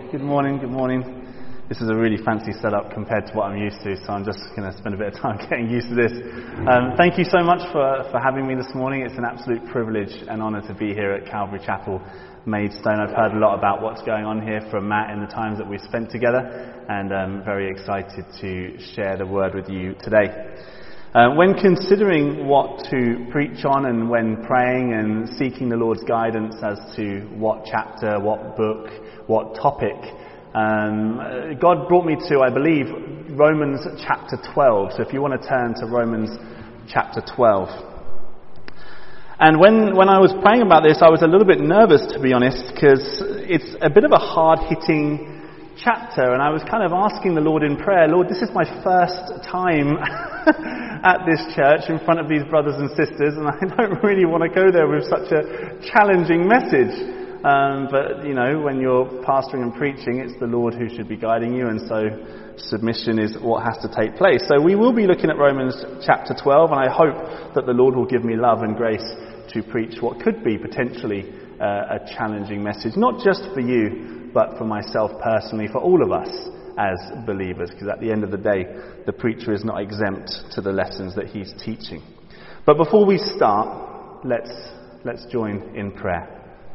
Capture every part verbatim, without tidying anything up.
Good morning, good morning. This is a really fancy setup compared to what I'm used to, so I'm just going to spend a bit of time getting used to this. Um, thank you so much for, for having me this morning. It's an absolute privilege and honour to be here at Calvary Chapel, Maidstone. I've heard a lot about what's going on here from Matt in the times that we've spent together, and I'm very excited to share the word with you today. Uh, when considering what to preach on and when praying and seeking the Lord's guidance as to what chapter, what book, what topic, um, God brought me to, I believe, Romans chapter twelve. So if you want to turn to Romans chapter twelve. And when, when I was praying about this, I was a little bit nervous, to be honest, because it's a bit of a hard-hitting chapter, and I was kind of asking the Lord in prayer, Lord, this is my first time at this church in front of these brothers and sisters, and I don't really want to go there with such a challenging message. Um, but, you know, when you're pastoring and preaching, it's the Lord who should be guiding you, and so submission is what has to take place. So we will be looking at Romans chapter twelve, and I hope that the Lord will give me love and grace to preach what could be potentially uh, a challenging message, not just for you, but for myself personally, for all of us as believers, because at the end of the day, the preacher is not exempt to the lessons that he's teaching. But before we start, let's let's join in prayer.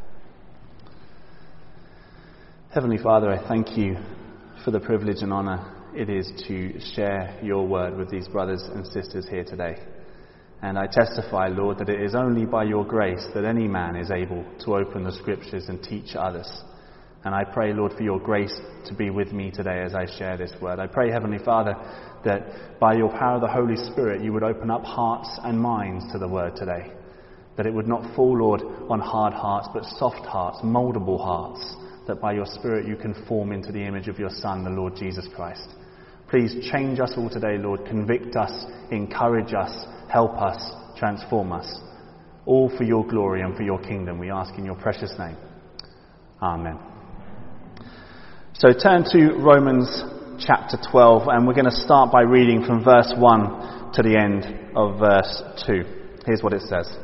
Heavenly Father, I thank you for the privilege and honour it is to share your word with these brothers and sisters here today. And I testify, Lord, that it is only by your grace that any man is able to open the scriptures and teach others. And I pray, Lord, for your grace to be with me today as I share this word. I pray, Heavenly Father, that by your power of the Holy Spirit, you would open up hearts and minds to the word today. That it would not fall, Lord, on hard hearts, but soft hearts, mouldable hearts. That by your Spirit you can form into the image of your Son, the Lord Jesus Christ. Please change us all today, Lord. Convict us, encourage us, help us, transform us. All for your glory and for your kingdom, we ask in your precious name. Amen. So turn to Romans chapter twelve, and we're going to start by reading from verse one to the end of verse two. Here's what it says.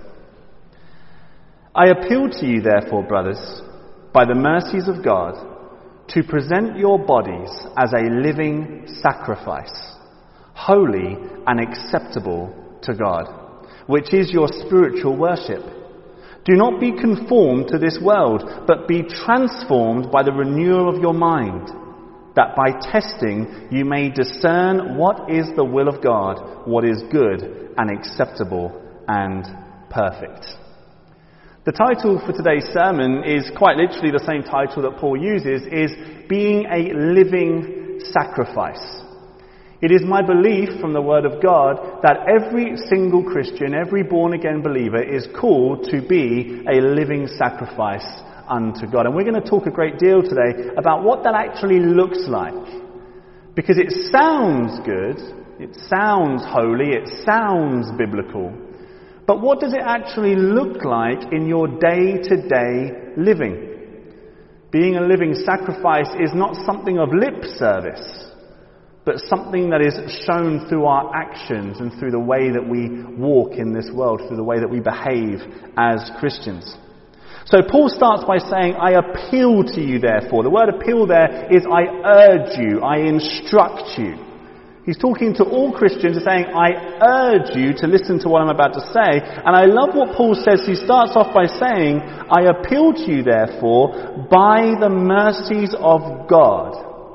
I appeal to you, therefore, brothers, by the mercies of God, to present your bodies as a living sacrifice, holy and acceptable to God, which is your spiritual worship. Do not be conformed to this world, but be transformed by the renewal of your mind, that by testing you may discern what is the will of God, what is good and acceptable and perfect. The title for today's sermon is quite literally the same title that Paul uses, is being a living sacrifice. It is my belief from the Word of God that every single Christian, every born-again believer is called to be a living sacrifice unto God. And we're going to talk a great deal today about what that actually looks like. Because it sounds good, it sounds holy, it sounds biblical. But what does it actually look like in your day-to-day living? Being a living sacrifice is not something of lip service, but something that is shown through our actions and through the way that we walk in this world, through the way that we behave as Christians. So Paul starts by saying, I appeal to you therefore. The word appeal there is I urge you, I instruct you. He's talking to all Christians and saying, I urge you to listen to what I'm about to say. And I love what Paul says. He starts off by saying, I appeal to you therefore by the mercies of God.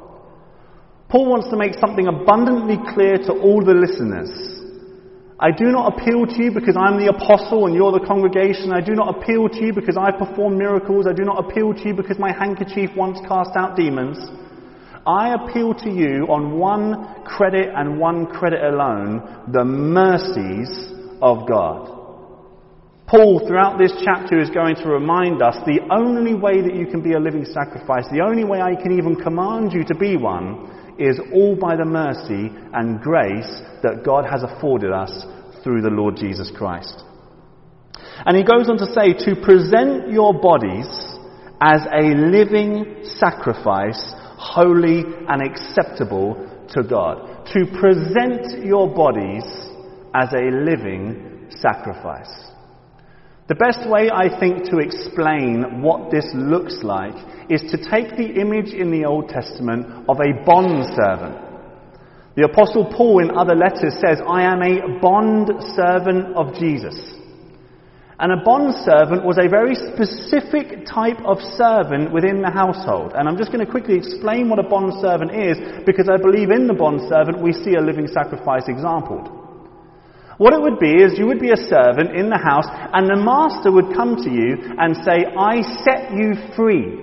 Paul wants to make something abundantly clear to all the listeners. I do not appeal to you because I'm the apostle and you're the congregation. I do not appeal to you because I perform miracles. I do not appeal to you because my handkerchief once cast out demons. I appeal to you on one credit and one credit alone, the mercies of God. Paul, throughout this chapter, is going to remind us the only way that you can be a living sacrifice, the only way I can even command you to be one, is all by the mercy and grace that God has afforded us through the Lord Jesus Christ. And he goes on to say, to present your bodies as a living sacrifice, holy and acceptable to God. To present your bodies as a living sacrifice. The best way, I think, to explain what this looks like is to take the image in the Old Testament of a bondservant. The Apostle Paul in other letters says, I am a bond servant of Jesus. And a bondservant was a very specific type of servant within the household. And I'm just going to quickly explain what a bondservant is, because I believe in the bondservant we see a living sacrifice exampled. What it would be is you would be a servant in the house, and the master would come to you and say, I set you free.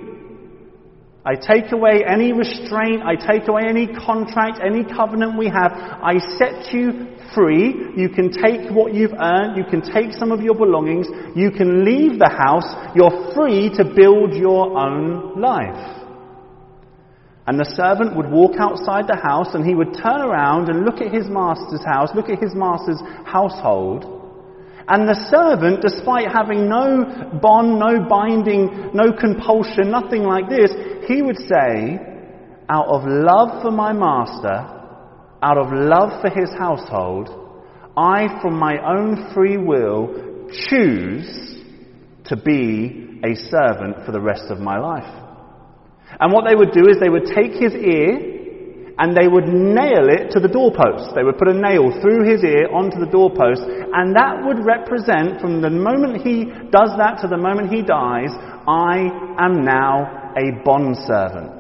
I take away any restraint, I take away any contract, any covenant we have. I set you free. You can take what you've earned, you can take some of your belongings, you can leave the house, you're free to build your own life. And the servant would walk outside the house and he would turn around and look at his master's house, look at his master's household. And the servant, despite having no bond, no binding, no compulsion, nothing like this, he would say, out of love for my master, out of love for his household, I, from my own free will, choose to be a servant for the rest of my life. And what they would do is they would take his ear and they would nail it to the doorpost. They would put a nail through his ear onto the doorpost, and that would represent, from the moment he does that to the moment he dies, I am now a bondservant.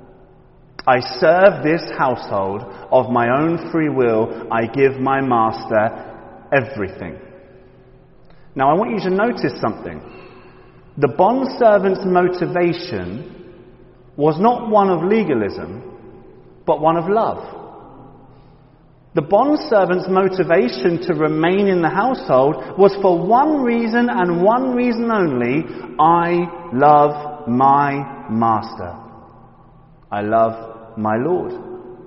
I serve this household of my own free will. I give my master everything. Now I want you to notice something. The bondservant's motivation was not one of legalism, but one of love. The bondservant's motivation to remain in the household was for one reason and one reason only: I love my master. I love my Lord.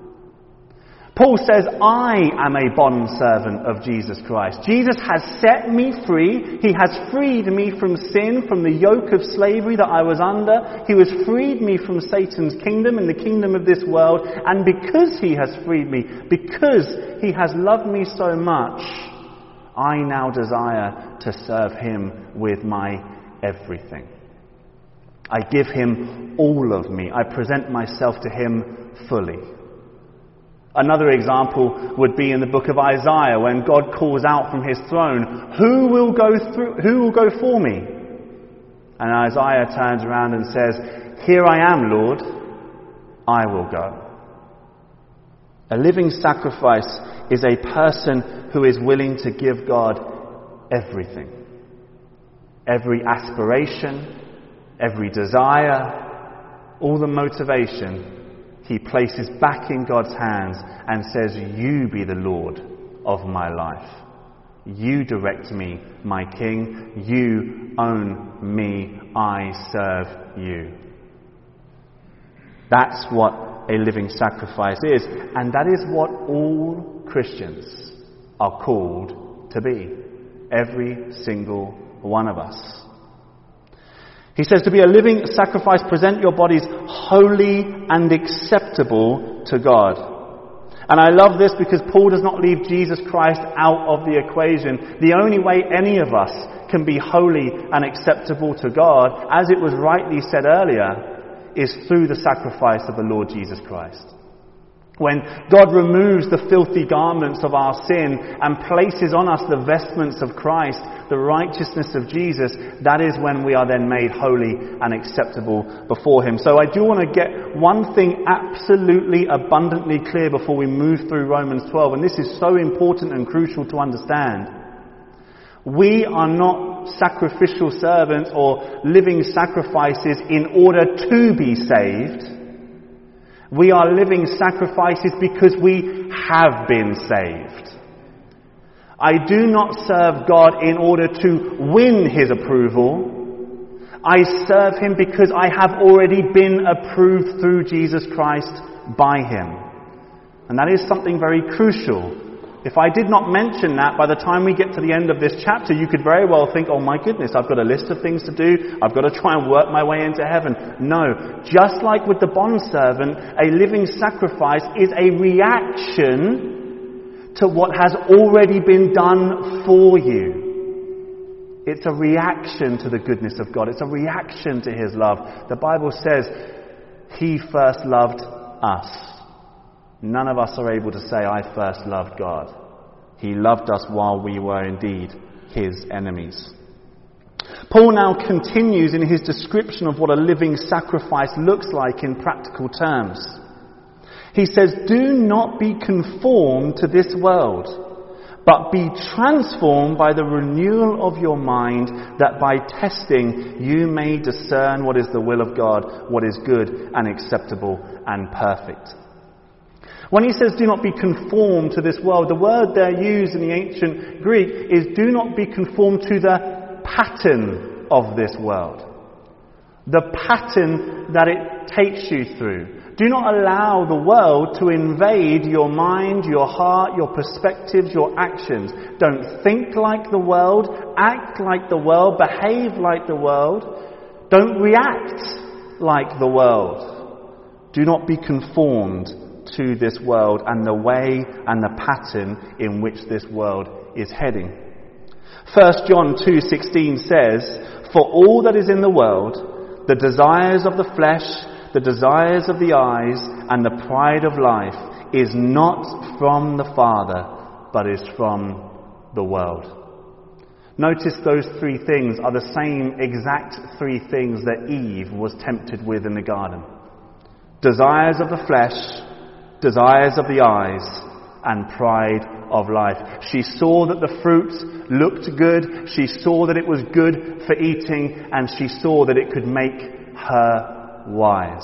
Paul says, I am a bondservant of Jesus Christ. Jesus has set me free. He has freed me from sin, from the yoke of slavery that I was under. He has freed me from Satan's kingdom and the kingdom of this world. And because he has freed me, because he has loved me so much, I now desire to serve him with my everything. I give him all of me. I present myself to him fully. Another example would be in the book of Isaiah, when God calls out from his throne, Who will go through, who will go for me? And Isaiah turns around and says, Here I am, Lord, I will go. A living sacrifice is a person who is willing to give God everything. Every aspiration, every desire, all the motivation, he places back in God's hands and says, You be the Lord of my life. You direct me, my King. You own me. I serve you. That's what a living sacrifice is. And that is what all Christians are called to be. Every single one of us. He says to be a living sacrifice, present your bodies holy and acceptable to God. And I love this because Paul does not leave Jesus Christ out of the equation. The only way any of us can be holy and acceptable to God, as it was rightly said earlier, is through the sacrifice of the Lord Jesus Christ. When God removes the filthy garments of our sin and places on us the vestments of Christ, the righteousness of Jesus, that is when we are then made holy and acceptable before him. So I do want to get one thing absolutely abundantly clear before we move through Romans twelve, and this is so important and crucial to understand. We are not sacrificial servants or living sacrifices in order to be saved. We are living sacrifices because we have been saved. I do not serve God in order to win his approval. I serve him because I have already been approved through Jesus Christ by him. And that is something very crucial. If I did not mention that, by the time we get to the end of this chapter, you could very well think, oh my goodness, I've got a list of things to do. I've got to try and work my way into heaven. No. Just like with the bondservant, a living sacrifice is a reaction to what has already been done for you. It's a reaction to the goodness of God. It's a reaction to his love. The Bible says he first loved us. None of us are able to say, I first loved God. He loved us while we were indeed his enemies. Paul now continues in his description of what a living sacrifice looks like in practical terms. He says, do not be conformed to this world, but be transformed by the renewal of your mind, that by testing you may discern what is the will of God, what is good and acceptable and perfect. When he says do not be conformed to this world, the word there used in the ancient Greek is do not be conformed to the pattern of this world. The pattern that it takes you through. Do not allow the world to invade your mind, your heart, your perspectives, your actions. Don't think like the world, act like the world, behave like the world. Don't react like the world. Do not be conformed to this world and the way and the pattern in which this world is heading. First John two sixteen says, for all that is in the world, the desires of the flesh, the desires of the eyes, and the pride of life is not from the Father, but is from the world. Notice those three things are the same exact three things that Eve was tempted with in the garden. Desires of the flesh, desires of the eyes, and pride of life. She saw that the fruit looked good, she saw that it was good for eating, and she saw that it could make her wise.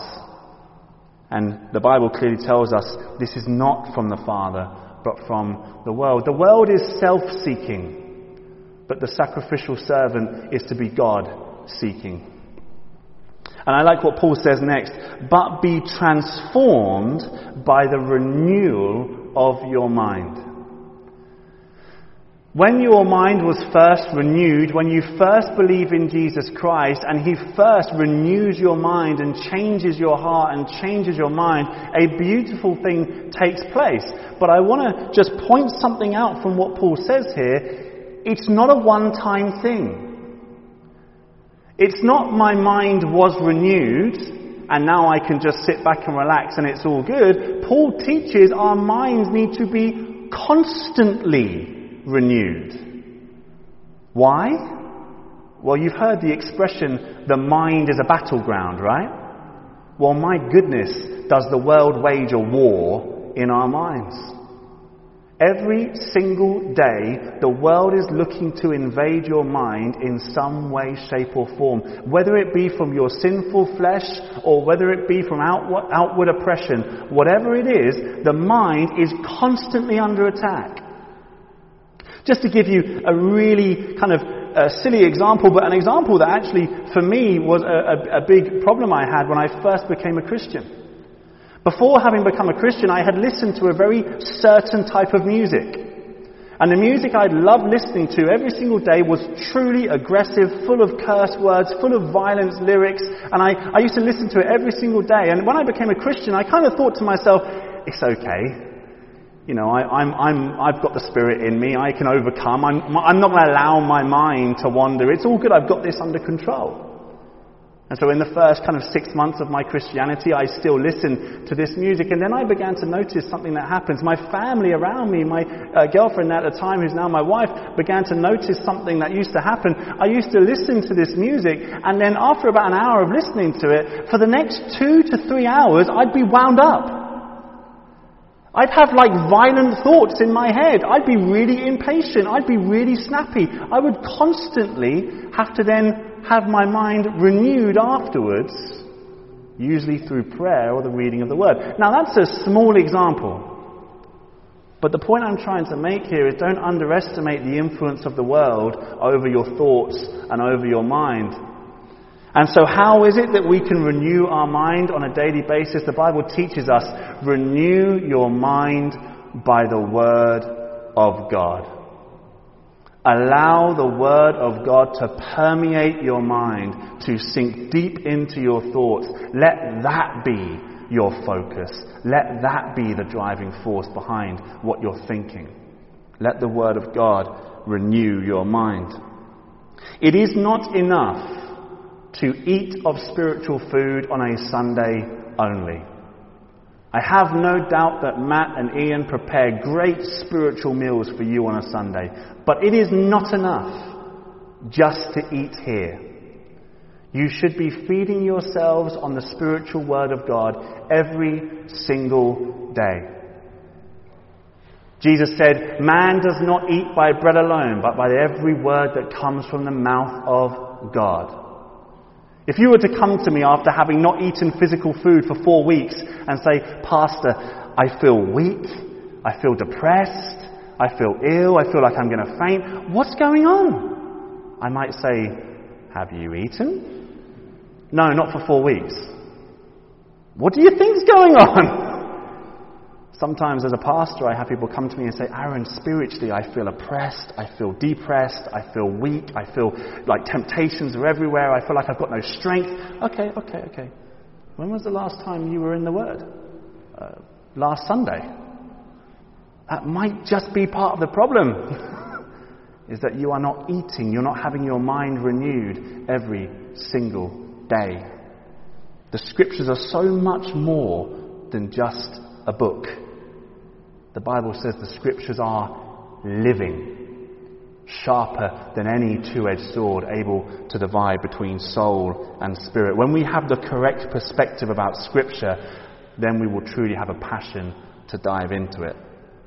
And the Bible clearly tells us this is not from the Father, but from the world. The world is self-seeking, but the sacrificial servant is to be God-seeking. And I like what Paul says next, but be transformed by the renewal of your mind. When your mind was first renewed, when you first believe in Jesus Christ and he first renews your mind and changes your heart and changes your mind, a beautiful thing takes place. But I want to just point something out from what Paul says here. It's not a one-time thing. It's not my mind was renewed and now I can just sit back and relax and it's all good. Paul teaches our minds need to be constantly renewed. Why? Well, you've heard the expression, the mind is a battleground, right? Well, my goodness, does the world wage a war in our minds? Every single day, the world is looking to invade your mind in some way, shape or form. Whether it be from your sinful flesh or whether it be from outward, outward oppression, whatever it is, the mind is constantly under attack. Just to give you a really kind of a silly example, but an example that actually, for me, was a, a, a big problem I had when I first became a Christian. Before having become a Christian, I had listened to a very certain type of music. And the music I'd loved listening to every single day was truly aggressive, full of curse words, full of violence lyrics. And I, I used to listen to it every single day. And when I became a Christian, I kind of thought to myself, it's okay. You know, I, I'm, I'm, I've got the Spirit in me. I can overcome. I'm, I'm not going to allow my mind to wander. It's all good. I've got this under control. And so in the first kind of six months of my Christianity, I still listened to this music. And then I began to notice something that happens. My family around me, my uh, girlfriend at the time, who's now my wife, began to notice something that used to happen. I used to listen to this music, and then after about an hour of listening to it, for the next two to three hours, I'd be wound up. I'd have like violent thoughts in my head. I'd be really impatient. I'd be really snappy. I would constantly have to then have my mind renewed afterwards, usually through prayer or the reading of the Word. Now that's a small example. But the point I'm trying to make here is don't underestimate the influence of the world over your thoughts and over your mind. And so how is it that we can renew our mind on a daily basis? The Bible teaches us, renew your mind by the Word of God. Allow the Word of God to permeate your mind, to sink deep into your thoughts. Let that be your focus. Let that be the driving force behind what you're thinking. Let the Word of God renew your mind. It is not enough to eat of spiritual food on a Sunday only. I have no doubt that Matt and Ian prepare great spiritual meals for you on a Sunday, but it is not enough just to eat here. You should be feeding yourselves on the spiritual word of God every single day. Jesus said, "Man does not eat by bread alone, but by every word that comes from the mouth of God." If you were to come to me after having not eaten physical food for four weeks and say, "Pastor, I feel weak, I feel depressed, I feel ill, I feel like I'm going to faint, what's going on?" I might say, "Have you eaten?" "No, not for four weeks." "What do you think's going on?" Sometimes as a pastor, I have people come to me and say, "Aaron, spiritually I feel oppressed, I feel depressed, I feel weak, I feel like temptations are everywhere, I feel like I've got no strength." Okay, okay, okay. When was the last time you were in the Word? Uh, last Sunday. That might just be part of the problem, is that you are not eating, you're not having your mind renewed every single day. The Scriptures are so much more than just a book. The Bible says the Scriptures are living, sharper than any two-edged sword, able to divide between soul and spirit. When we have the correct perspective about Scripture, then we will truly have a passion to dive into it.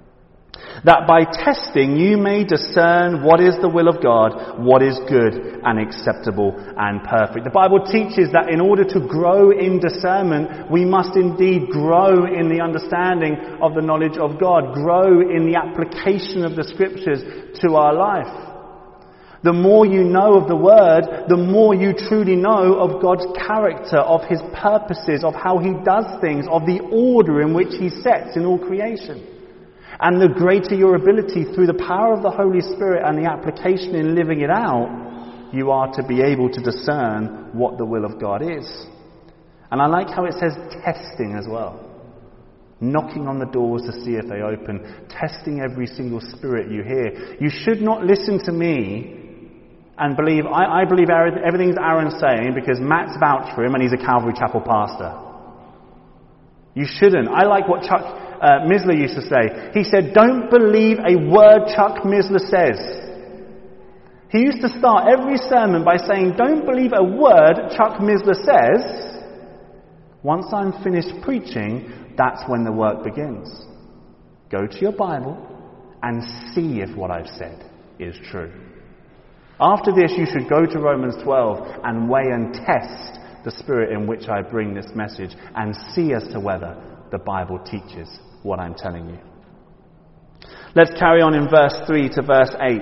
That by testing you may discern what is the will of God, what is good and acceptable and perfect. The Bible teaches that in order to grow in discernment, we must indeed grow in the understanding of the knowledge of God, grow in the application of the Scriptures to our life. The more you know of the Word, the more you truly know of God's character, of His purposes, of how He does things, of the order in which He sets in all creation. And the greater your ability through the power of the Holy Spirit and the application in living it out, you are to be able to discern what the will of God is. And I like how it says testing as well. Knocking on the doors to see if they open. Testing every single spirit you hear. You should not listen to me and believe, I, I believe everything Aaron's saying because Matt's vouched for him and he's a Calvary Chapel pastor. You shouldn't. I like what Chuck uh, Misler used to say. He said, "Don't believe a word Chuck Misler says." He used to start every sermon by saying, "Don't believe a word Chuck Misler says. Once I'm finished preaching, that's when the work begins. Go to your Bible and see if what I've said is true." After this, you should go to Romans twelve and weigh and test the spirit in which I bring this message and see as to whether the Bible teaches what I'm telling you. Let's carry on in verse three to verse eight.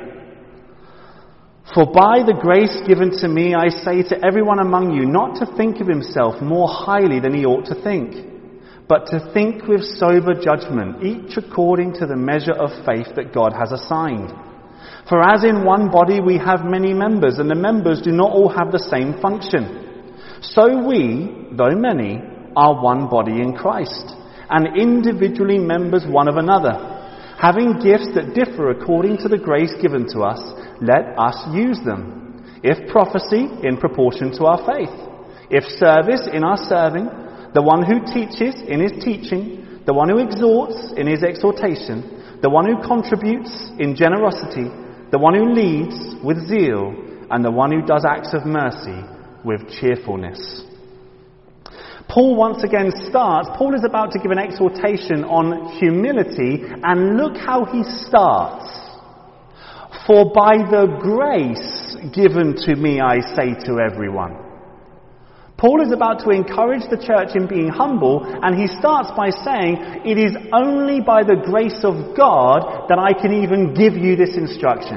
"For by the grace given to me, I say to everyone among you not to think of himself more highly than he ought to think, but to think with sober judgment, each according to the measure of faith that God has assigned. For as in one body we have many members, and the members do not all have the same function. So we, though many, are one body in Christ, and individually members one of another. Having gifts that differ according to the grace given to us, let us use them. If prophecy, in proportion to our faith. If service, in our serving. The one who teaches, in his teaching. The one who exhorts, in his exhortation. The one who contributes, in generosity. The one who leads, with zeal. And the one who does acts of mercy, with cheerfulness." Paul once again starts, Paul is about to give an exhortation on humility, and look how he starts. "For by the grace given to me, I say to everyone." Paul is about to encourage the church in being humble, and he starts by saying, "It is only by the grace of God that I can even give you this instruction."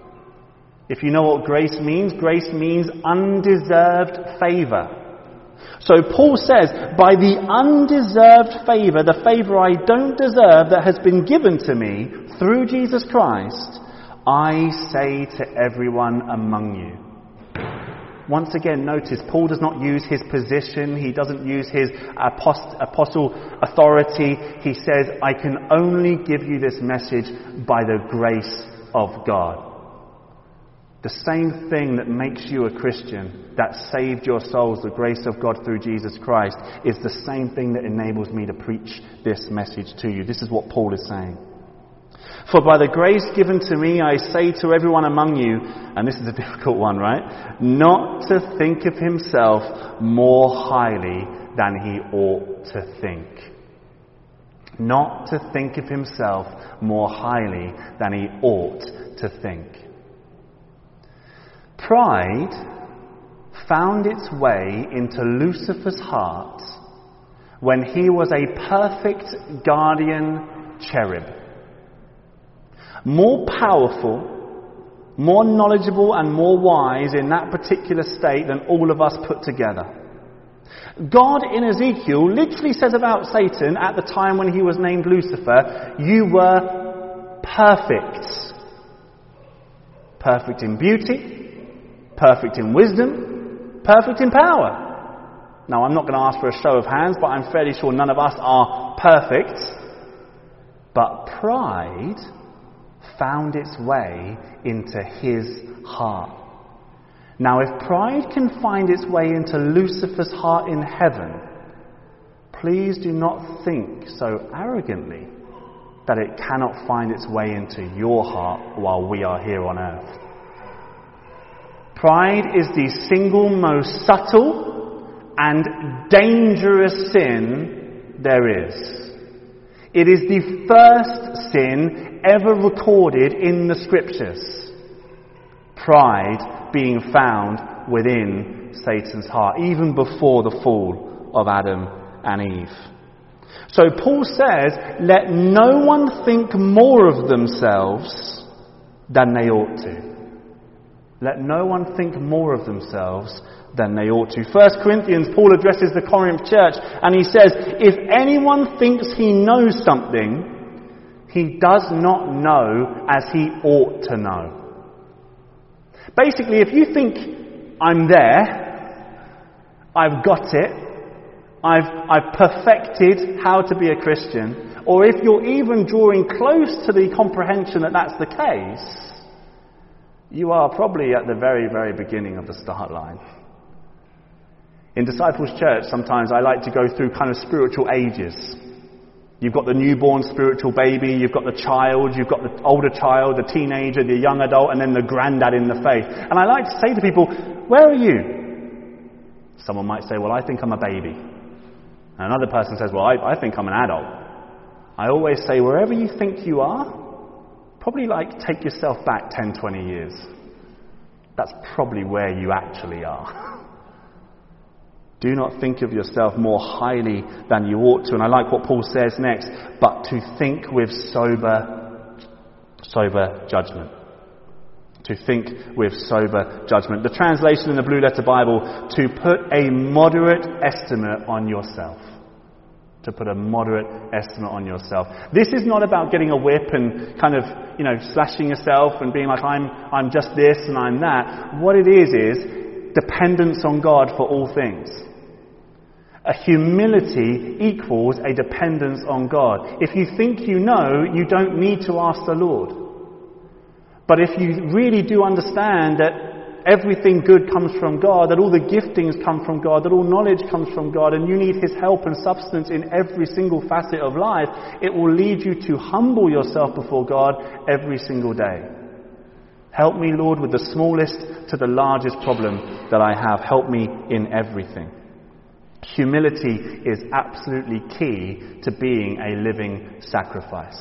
If you know what grace means, grace means undeserved favour. So Paul says, by the undeserved favour, the favour I don't deserve that has been given to me through Jesus Christ, I say to everyone among you. Once again, notice, Paul does not use his position, he doesn't use his apost- apostle authority. He says, I can only give you this message by the grace of God. The same thing that makes you a Christian, that saved your souls, the grace of God through Jesus Christ, is the same thing that enables me to preach this message to you. This is what Paul is saying. For by the grace given to me, I say to everyone among you, and this is a difficult one, right? Not to think of himself more highly than he ought to think. Not to think of himself more highly than he ought to think. Pride found its way into Lucifer's heart when he was a perfect guardian cherub. More powerful, more knowledgeable and more wise in that particular state than all of us put together. God in Ezekiel literally says about Satan at the time when he was named Lucifer, you were perfect. Perfect in beauty. Perfect in wisdom, perfect in power. Now, I'm not going to ask for a show of hands, but I'm fairly sure none of us are perfect. But pride found its way into his heart. Now, if pride can find its way into Lucifer's heart in heaven, please do not think so arrogantly that it cannot find its way into your heart while we are here on earth. Pride is the single most subtle and dangerous sin there is. It is the first sin ever recorded in the scriptures. Pride being found within Satan's heart, even before the fall of Adam and Eve. So Paul says, let no one think more of themselves than they ought to. Let no one think more of themselves than they ought to. First Corinthians, Paul addresses the Corinth church and he says, if anyone thinks he knows something, he does not know as he ought to know. Basically, if you think, I'm there, I've got it, I've, I've perfected how to be a Christian, or if you're even drawing close to the comprehension that that's the case, you are probably at the very, very beginning of the start line. In Disciples Church, sometimes I like to go through kind of spiritual ages. You've got the newborn spiritual baby, you've got the child, you've got the older child, the teenager, the young adult, and then the granddad in the faith. And I like to say to people, where are you? Someone might say, well, I think I'm a baby. And another person says, well, I, I think I'm an adult. I always say, wherever you think you are, probably like take yourself back ten, twenty years. That's probably where you actually are. Do not think of yourself more highly than you ought to. And I like what Paul says next, but to think with sober, sober judgment. To think with sober judgment. The translation in the Blue Letter Bible, to put a moderate estimate on yourself. To put a moderate estimate on yourself. This is not about getting a whip and kind of, you know, slashing yourself and being like, I'm, I'm just this and I'm that. What it is, is dependence on God for all things. A humility equals a dependence on God. If you think you know, you don't need to ask the Lord. But if you really do understand that everything good comes from God, that all the giftings come from God, that all knowledge comes from God, and you need His help and substance in every single facet of life, it will lead you to humble yourself before God every single day. Help me, Lord, with the smallest to the largest problem that I have. Help me in everything. Humility is absolutely key to being a living sacrifice.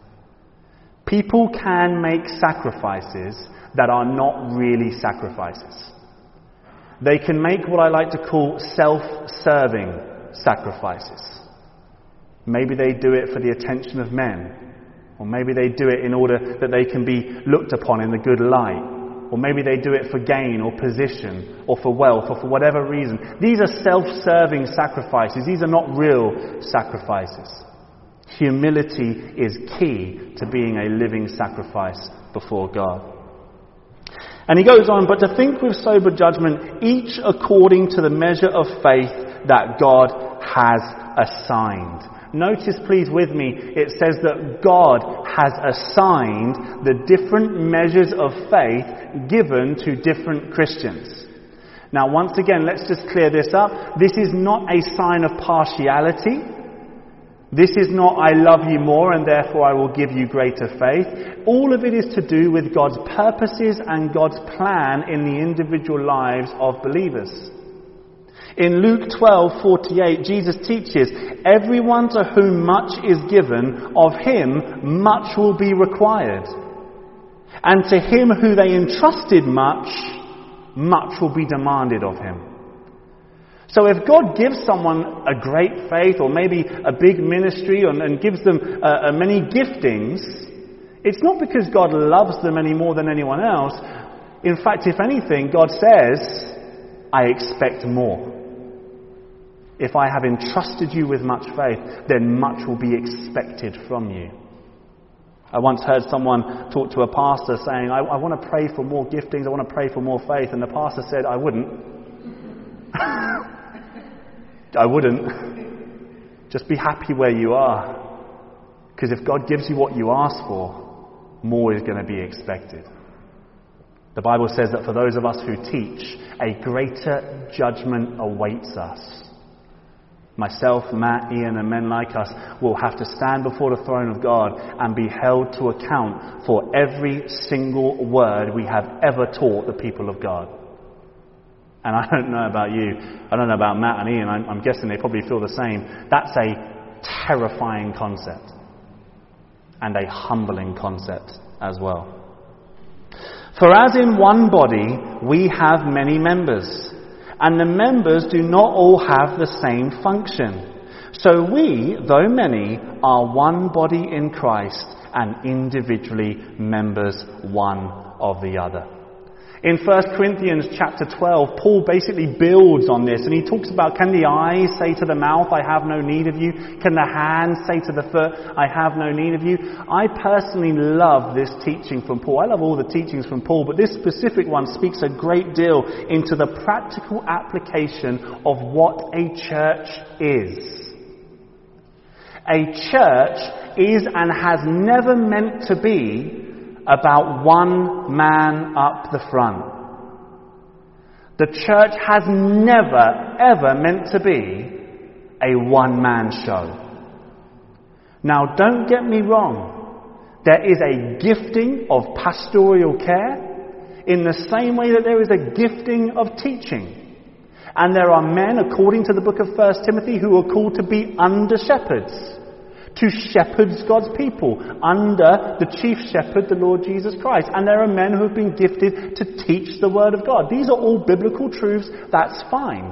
People can make sacrifices that are not really sacrifices. They can make what I like to call self-serving sacrifices. Maybe they do it for the attention of men, or maybe they do it in order that they can be looked upon in the good light, or maybe they do it for gain or position or for wealth or for whatever reason. These are self-serving sacrifices. These are not real sacrifices. Humility is key to being a living sacrifice before God. And he goes on, but to think with sober judgment, each according to the measure of faith that God has assigned. Notice, please, with me, it says that God has assigned the different measures of faith given to different Christians. Now, once again, let's just clear this up. This is not a sign of partiality. This is not, I love you more and therefore I will give you greater faith. All of it is to do with God's purposes and God's plan in the individual lives of believers. In Luke twelve forty-eight, Jesus teaches, everyone to whom much is given, of him much will be required. And to him who they entrusted much, much will be demanded of him. So if God gives someone a great faith or maybe a big ministry and, and gives them uh, uh, many giftings, it's not because God loves them any more than anyone else. In fact, if anything, God says, I expect more. If I have entrusted you with much faith, then much will be expected from you. I once heard someone talk to a pastor saying, I, I want to pray for more giftings, I want to pray for more faith. And the pastor said, I wouldn't. I wouldn't. Just be happy where you are. Because if God gives you what you ask for, more is going to be expected. The Bible says that for those of us who teach, a greater judgment awaits us. Myself, Matt, Ian and men like us will have to stand before the throne of God and be held to account for every single word we have ever taught the people of God. And I don't know about you, I don't know about Matt and Ian, I'm, I'm guessing they probably feel the same. That's a terrifying concept. And a humbling concept as well. For as in one body we have many members, and the members do not all have the same function. So we, though many, are one body in Christ, and individually members one of the other. In First Corinthians chapter twelve, Paul basically builds on this, and he talks about, can the eye say to the mouth, I have no need of you? Can the hand say to the foot, I have no need of you? I personally love this teaching from Paul. I love all the teachings from Paul, but this specific one speaks a great deal into the practical application of what a church is. A church is and has never meant to be about one man up the front. The church has never, ever meant to be a one-man show. Now, don't get me wrong. There is a gifting of pastoral care in the same way that there is a gifting of teaching. And there are men, according to the book of First Timothy, who are called to be under-shepherds, to shepherd God's people under the chief shepherd, the Lord Jesus Christ. And there are men who have been gifted to teach the Word of God. These are all biblical truths. That's fine.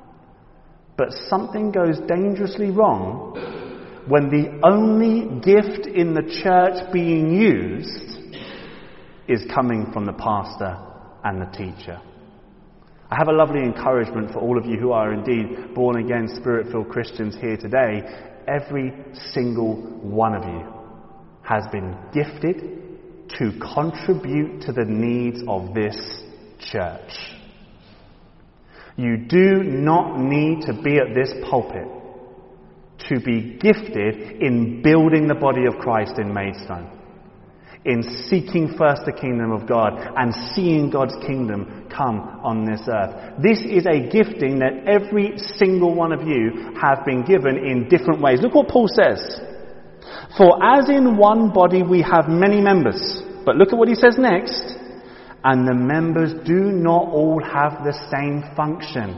But something goes dangerously wrong when the only gift in the church being used is coming from the pastor and the teacher. I have a lovely encouragement for all of you who are indeed born-again, Spirit-filled Christians here today. Every single one of you has been gifted to contribute to the needs of this church. You do not need to be at this pulpit to be gifted in building the body of Christ in Maidstone, in seeking first the kingdom of God and seeing God's kingdom come on this earth. This is a gifting that every single one of you have been given in different ways. Look what Paul says. For as in one body we have many members. But look at what he says next. And the members do not all have the same function.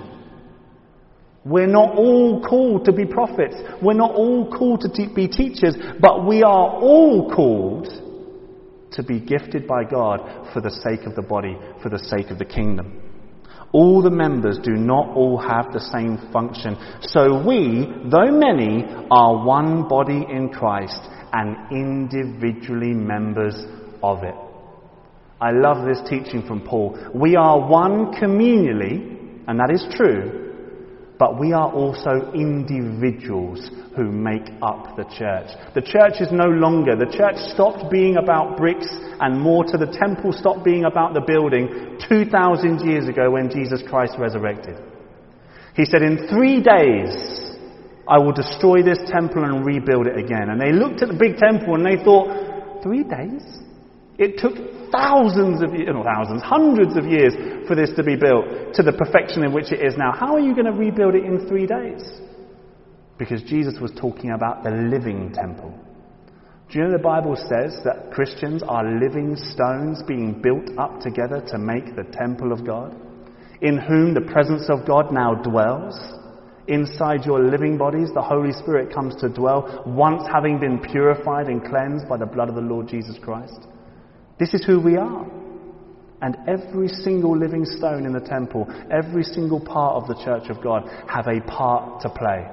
We're not all called to be prophets. We're not all called to te- be teachers. But we are all called to be gifted by God for the sake of the body, for the sake of the kingdom. All the members do not all have the same function. So we, though many, are one body in Christ and individually members of it. I love this teaching from Paul. We are one communally, and that is true, but we are also individuals who make up the church. The church is no longer. The church stopped being about bricks and mortar. The temple stopped being about the building two thousand years ago when Jesus Christ resurrected. He said, in three days I will destroy this temple and rebuild it again. And they looked at the big temple and they thought, three days? It took thousands of years, not thousands, hundreds of years for this to be built to the perfection in which it is now. How are you going to rebuild it in three days? Because Jesus was talking about the living temple. Do you know the Bible says that Christians are living stones being built up together to make the temple of God, in whom the presence of God now dwells? Inside your living bodies, the Holy Spirit comes to dwell, once having been purified and cleansed by the blood of the Lord Jesus Christ. This is who we are. And every single living stone in the temple, every single part of the church of God have a part to play.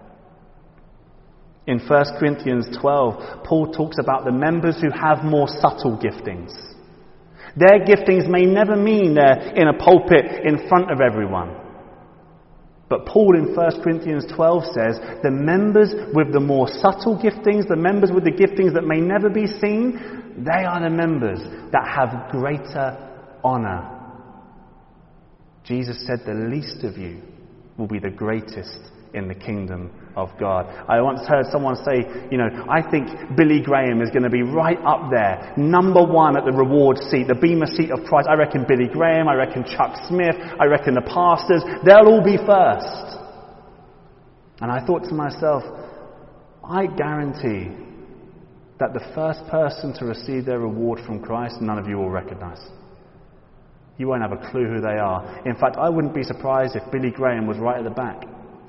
In First Corinthians twelve, Paul talks about the members who have more subtle giftings. Their giftings may never mean they're in a pulpit in front of everyone. But Paul in First Corinthians twelve says the members with the more subtle giftings, the members with the giftings that may never be seen, they are the members that have greater honour. Jesus said the least of you will be the greatest in the kingdom of God. I once heard someone say, you know, I think Billy Graham is going to be right up there, number one at the reward seat, the bema seat of Christ. I reckon Billy Graham, I reckon Chuck Smith, I reckon the pastors, they'll all be first. And I thought to myself, I guarantee that the first person to receive their reward from Christ, none of you will recognise. You won't have a clue who they are. In fact, I wouldn't be surprised if Billy Graham was right at the back.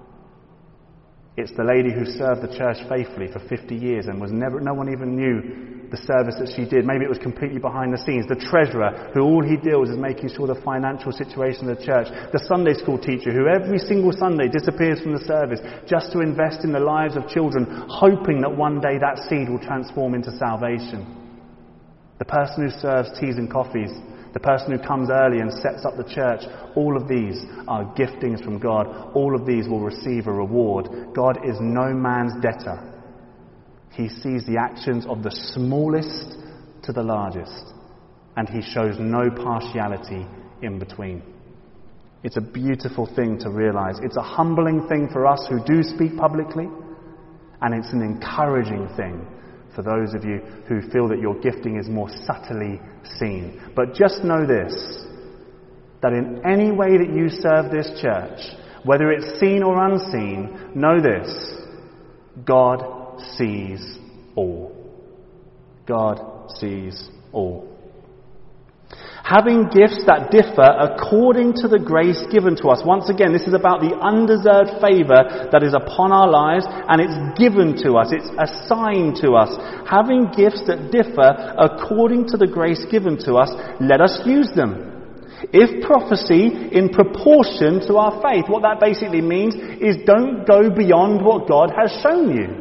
It's the lady who served the church faithfully for fifty years and was never, no one even knew the service that she did. Maybe it was completely behind the scenes. The treasurer, who all he deals is making sure the financial situation of the church. The Sunday school teacher, who every single Sunday disappears from the service just to invest in the lives of children, hoping that one day that seed will transform into salvation. The person who serves teas and coffees, the person who comes early and sets up the church, all of these are giftings from God. All of these will receive a reward. God is no man's debtor. He sees the actions of the smallest to the largest, and he shows no partiality in between. It's a beautiful thing to realise. It's a humbling thing for us who do speak publicly, and it's an encouraging thing for those of you who feel that your gifting is more subtly seen. But just know this, that in any way that you serve this church, whether it's seen or unseen, know this, God sees all. God sees all. Having gifts that differ according to the grace given to us. Once again, this is about the undeserved favour that is upon our lives, and it's given to us, it's assigned to us. Having gifts that differ according to the grace given to us, let us use them. If prophecy, in proportion to our faith. What that basically means is don't go beyond what God has shown you.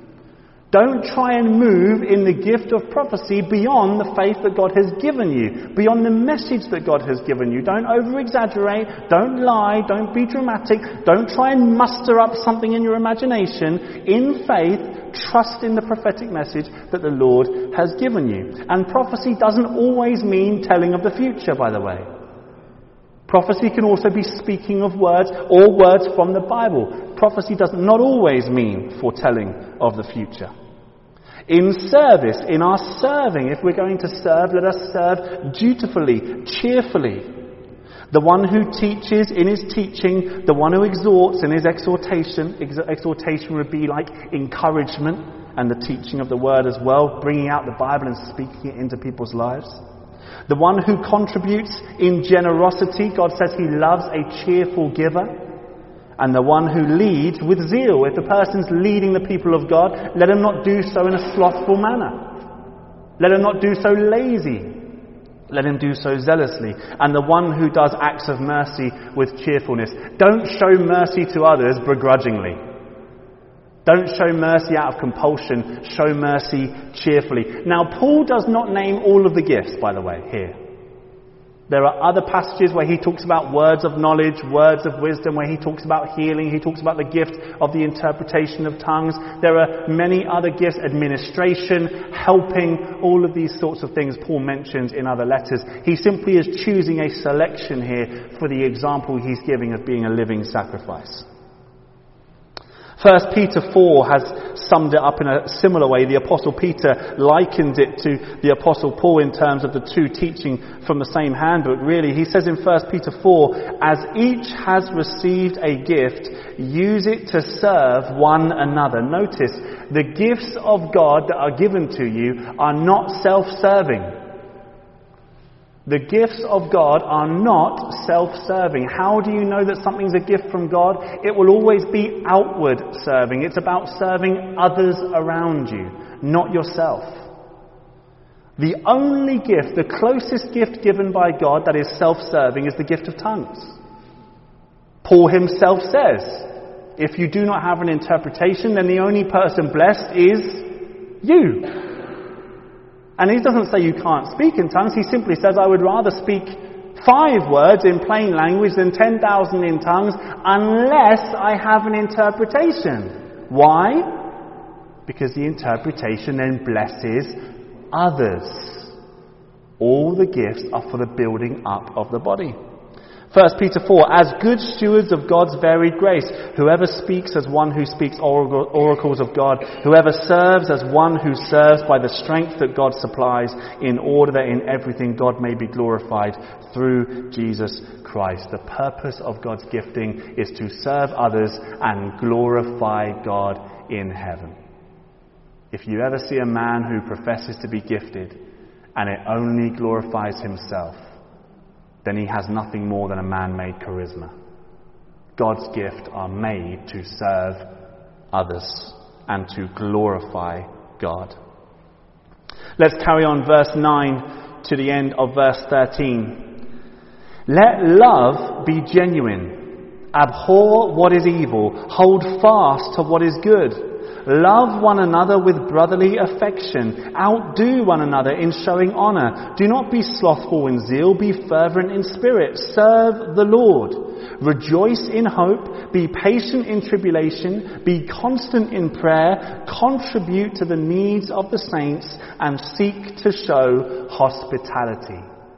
Don't try and move in the gift of prophecy beyond the faith that God has given you, beyond the message that God has given you. Don't over-exaggerate, don't lie, don't be dramatic, don't try and muster up something in your imagination. In faith, trust in the prophetic message that the Lord has given you. And prophecy doesn't always mean telling of the future, by the way. Prophecy can also be speaking of words or words from the Bible. Prophecy does not always mean foretelling of the future. In service, in our serving, if we're going to serve, let us serve dutifully, cheerfully. The one who teaches in his teaching, the one who exhorts in his exhortation. Ex- exhortation would be like encouragement and the teaching of the word as well, bringing out the Bible and speaking it into people's lives. The one who contributes in generosity, God says he loves a cheerful giver. And the one who leads with zeal. If the person's leading the people of God, let him not do so in a slothful manner. Let him not do so lazy. Let him do so zealously. And the one who does acts of mercy with cheerfulness. Don't show mercy to others begrudgingly. Don't show mercy out of compulsion. Show mercy cheerfully. Now, Paul does not name all of the gifts, by the way, here. There are other passages where he talks about words of knowledge, words of wisdom, where he talks about healing, he talks about the gift of the interpretation of tongues. There are many other gifts, administration, helping, all of these sorts of things Paul mentions in other letters. He simply is choosing a selection here for the example he's giving of being a living sacrifice. First Peter four has summed it up in a similar way. The Apostle Peter likened it to the Apostle Paul in terms of the two teaching from the same handbook. Really, he says in First Peter four, as each has received a gift, use it to serve one another. Notice, the gifts of God that are given to you are not self-serving. The gifts of God are not self-serving. How do you know that something's a gift from God? It will always be outward serving. It's about serving others around you, not yourself. The only gift, the closest gift given by God that is self-serving is the gift of tongues. Paul himself says, if you do not have an interpretation, then the only person blessed is you. And he doesn't say you can't speak in tongues. He simply says, I would rather speak five words in plain language than ten thousand in tongues unless I have an interpretation. Why? Because the interpretation then blesses others. All the gifts are for the building up of the body. First Peter four, as good stewards of God's varied grace, whoever speaks as one who speaks oracles of God, whoever serves as one who serves by the strength that God supplies, in order that in everything God may be glorified through Jesus Christ. The purpose of God's gifting is to serve others and glorify God in heaven. If you ever see a man who professes to be gifted and it only glorifies himself, then he has nothing more than a man-made charisma. God's gifts are made to serve others and to glorify God. Let's carry on verse nine to the end of verse thirteen. Let love be genuine. Abhor what is evil. Hold fast to what is good. Love one another with brotherly affection. Outdo one another in showing honour. Do not be slothful in zeal. Be fervent in spirit. Serve the Lord. Rejoice in hope. Be patient in tribulation. Be constant in prayer. Contribute to the needs of the saints and seek to show hospitality.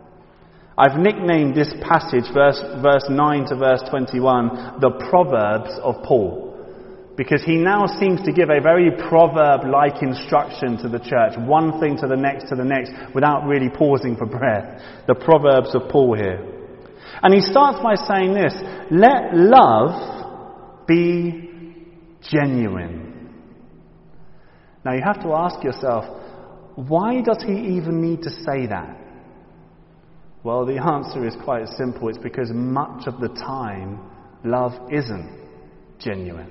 I've nicknamed this passage, verse, verse nine to verse twenty-one, the Proverbs of Paul. Because he now seems to give a very proverb-like instruction to the church, one thing to the next to the next, without really pausing for breath. The Proverbs of Paul here. And he starts by saying this, let love be genuine. Now you have to ask yourself, why does he even need to say that? Well, the answer is quite simple. It's because much of the time, love isn't genuine.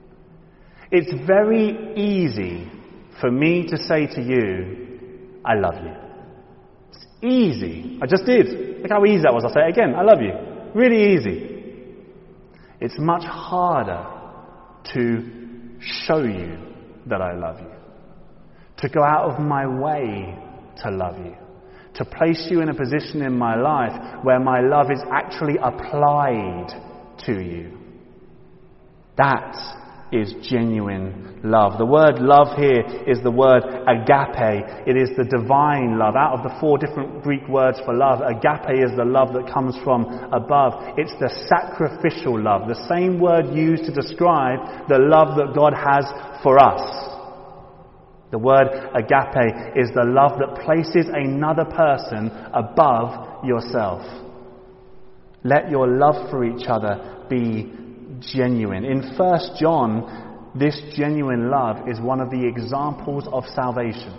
It's very easy for me to say to you, I love you. It's easy. I just did. Look how easy that was. I'll say it again. I love you. Really easy. It's much harder to show you that I love you. To go out of my way to love you. To place you in a position in my life where my love is actually applied to you. That is genuine love. The word love here is the word agape. It is the divine love. Out of the four different Greek words for love, agape is the love that comes from above. It's the sacrificial love. The same word used to describe the love that God has for us. The word agape is the love that places another person above yourself. Let your love for each other be genuine. In First John, this genuine love is one of the examples of salvation.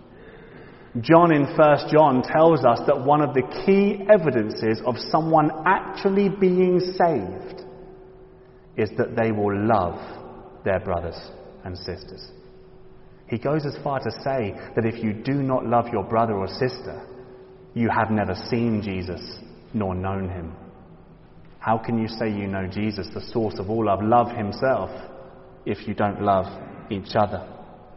John in First John tells us that one of the key evidences of someone actually being saved is that they will love their brothers and sisters. He goes as far to say that if you do not love your brother or sister, you have never seen Jesus nor known him. How can you say you know Jesus, the source of all love, love himself, if you don't love each other?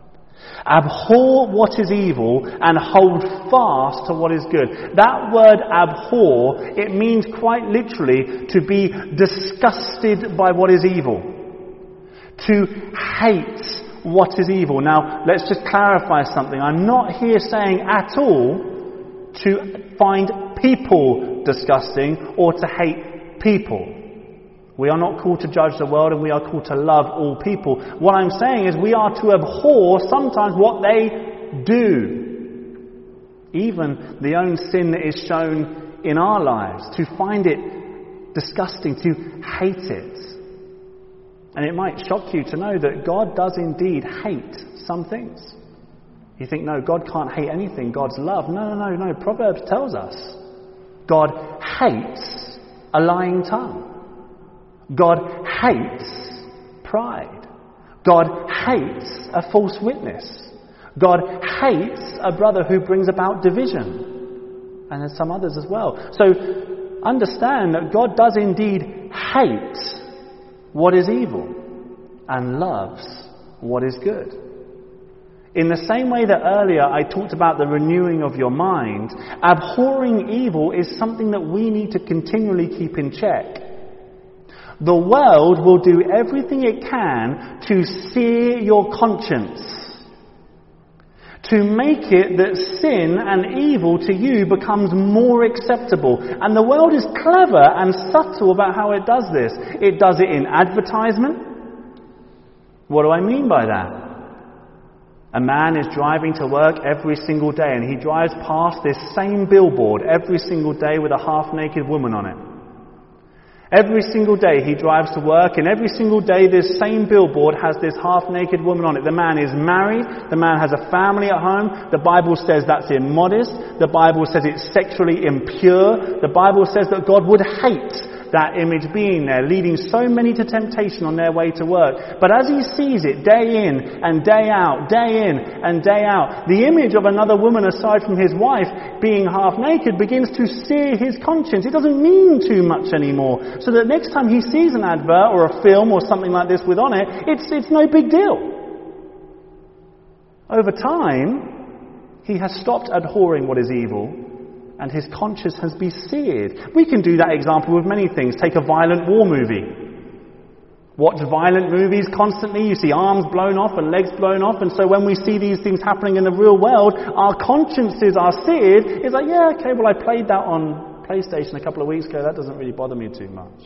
Abhor what is evil and hold fast to what is good. That word abhor, it means quite literally to be disgusted by what is evil. To hate what is evil. Now, let's just clarify something. I'm not here saying at all to find people disgusting or to hate people. We are not called to judge the world, and we are called to love all people. What I'm saying is we are to abhor sometimes what they do. Even the own sin that is shown in our lives. To find it disgusting, to hate it. And it might shock you to know that God does indeed hate some things. You think, no, God can't hate anything. God's love. No, no, no, no. Proverbs tells us God hates a lying tongue. God hates pride. God hates a false witness. God hates a brother who brings about division. And there's some others as well. So understand that God does indeed hate what is evil and loves what is good. In the same way that earlier I talked about the renewing of your mind, abhorring evil is something that we need to continually keep in check. The world will do everything it can to sear your conscience, to make it that sin and evil to you becomes more acceptable. And the world is clever and subtle about how it does this. It does it in advertisement. What do I mean by that? A man is driving to work every single day, and he drives past this same billboard every single day with a half-naked woman on it. Every single day he drives to work, and every single day this same billboard has this half-naked woman on it. The man is married. The man has a family at home. The Bible says that's immodest. The Bible says it's sexually impure. The Bible says that God would hate that image being there, leading so many to temptation on their way to work. But as he sees it day in and day out, day in and day out, the image of another woman aside from his wife being half naked begins to sear his conscience. It doesn't mean too much anymore. So that next time he sees an advert or a film or something like this with on it, it's, it's no big deal. Over time, he has stopped abhorring what is evil, and his conscience has been seared. We can do that example with many things. Take a violent war movie. Watch violent movies constantly. You see arms blown off and legs blown off. And so when we see these things happening in the real world, our consciences are seared. It's like, yeah, okay, well, I played that on PlayStation a couple of weeks ago. That doesn't really bother me too much.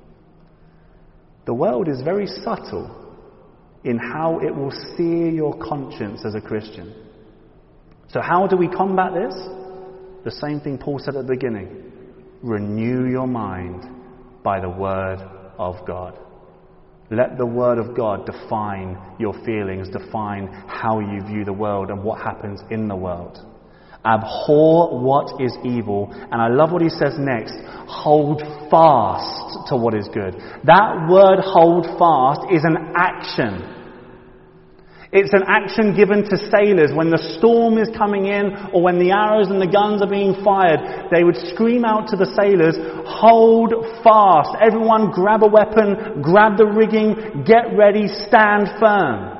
The world is very subtle in how it will sear your conscience as a Christian. So how do we combat this? The same thing Paul said at the beginning. Renew your mind by the Word of God. Let the Word of God define your feelings, define how you view the world and what happens in the world. Abhor what is evil. And I love what he says next. Hold fast to what is good. That word hold fast is an action. It's an action given to sailors when the storm is coming in or when the arrows and the guns are being fired. They would scream out to the sailors, hold fast. Everyone grab a weapon, grab the rigging, get ready, stand firm.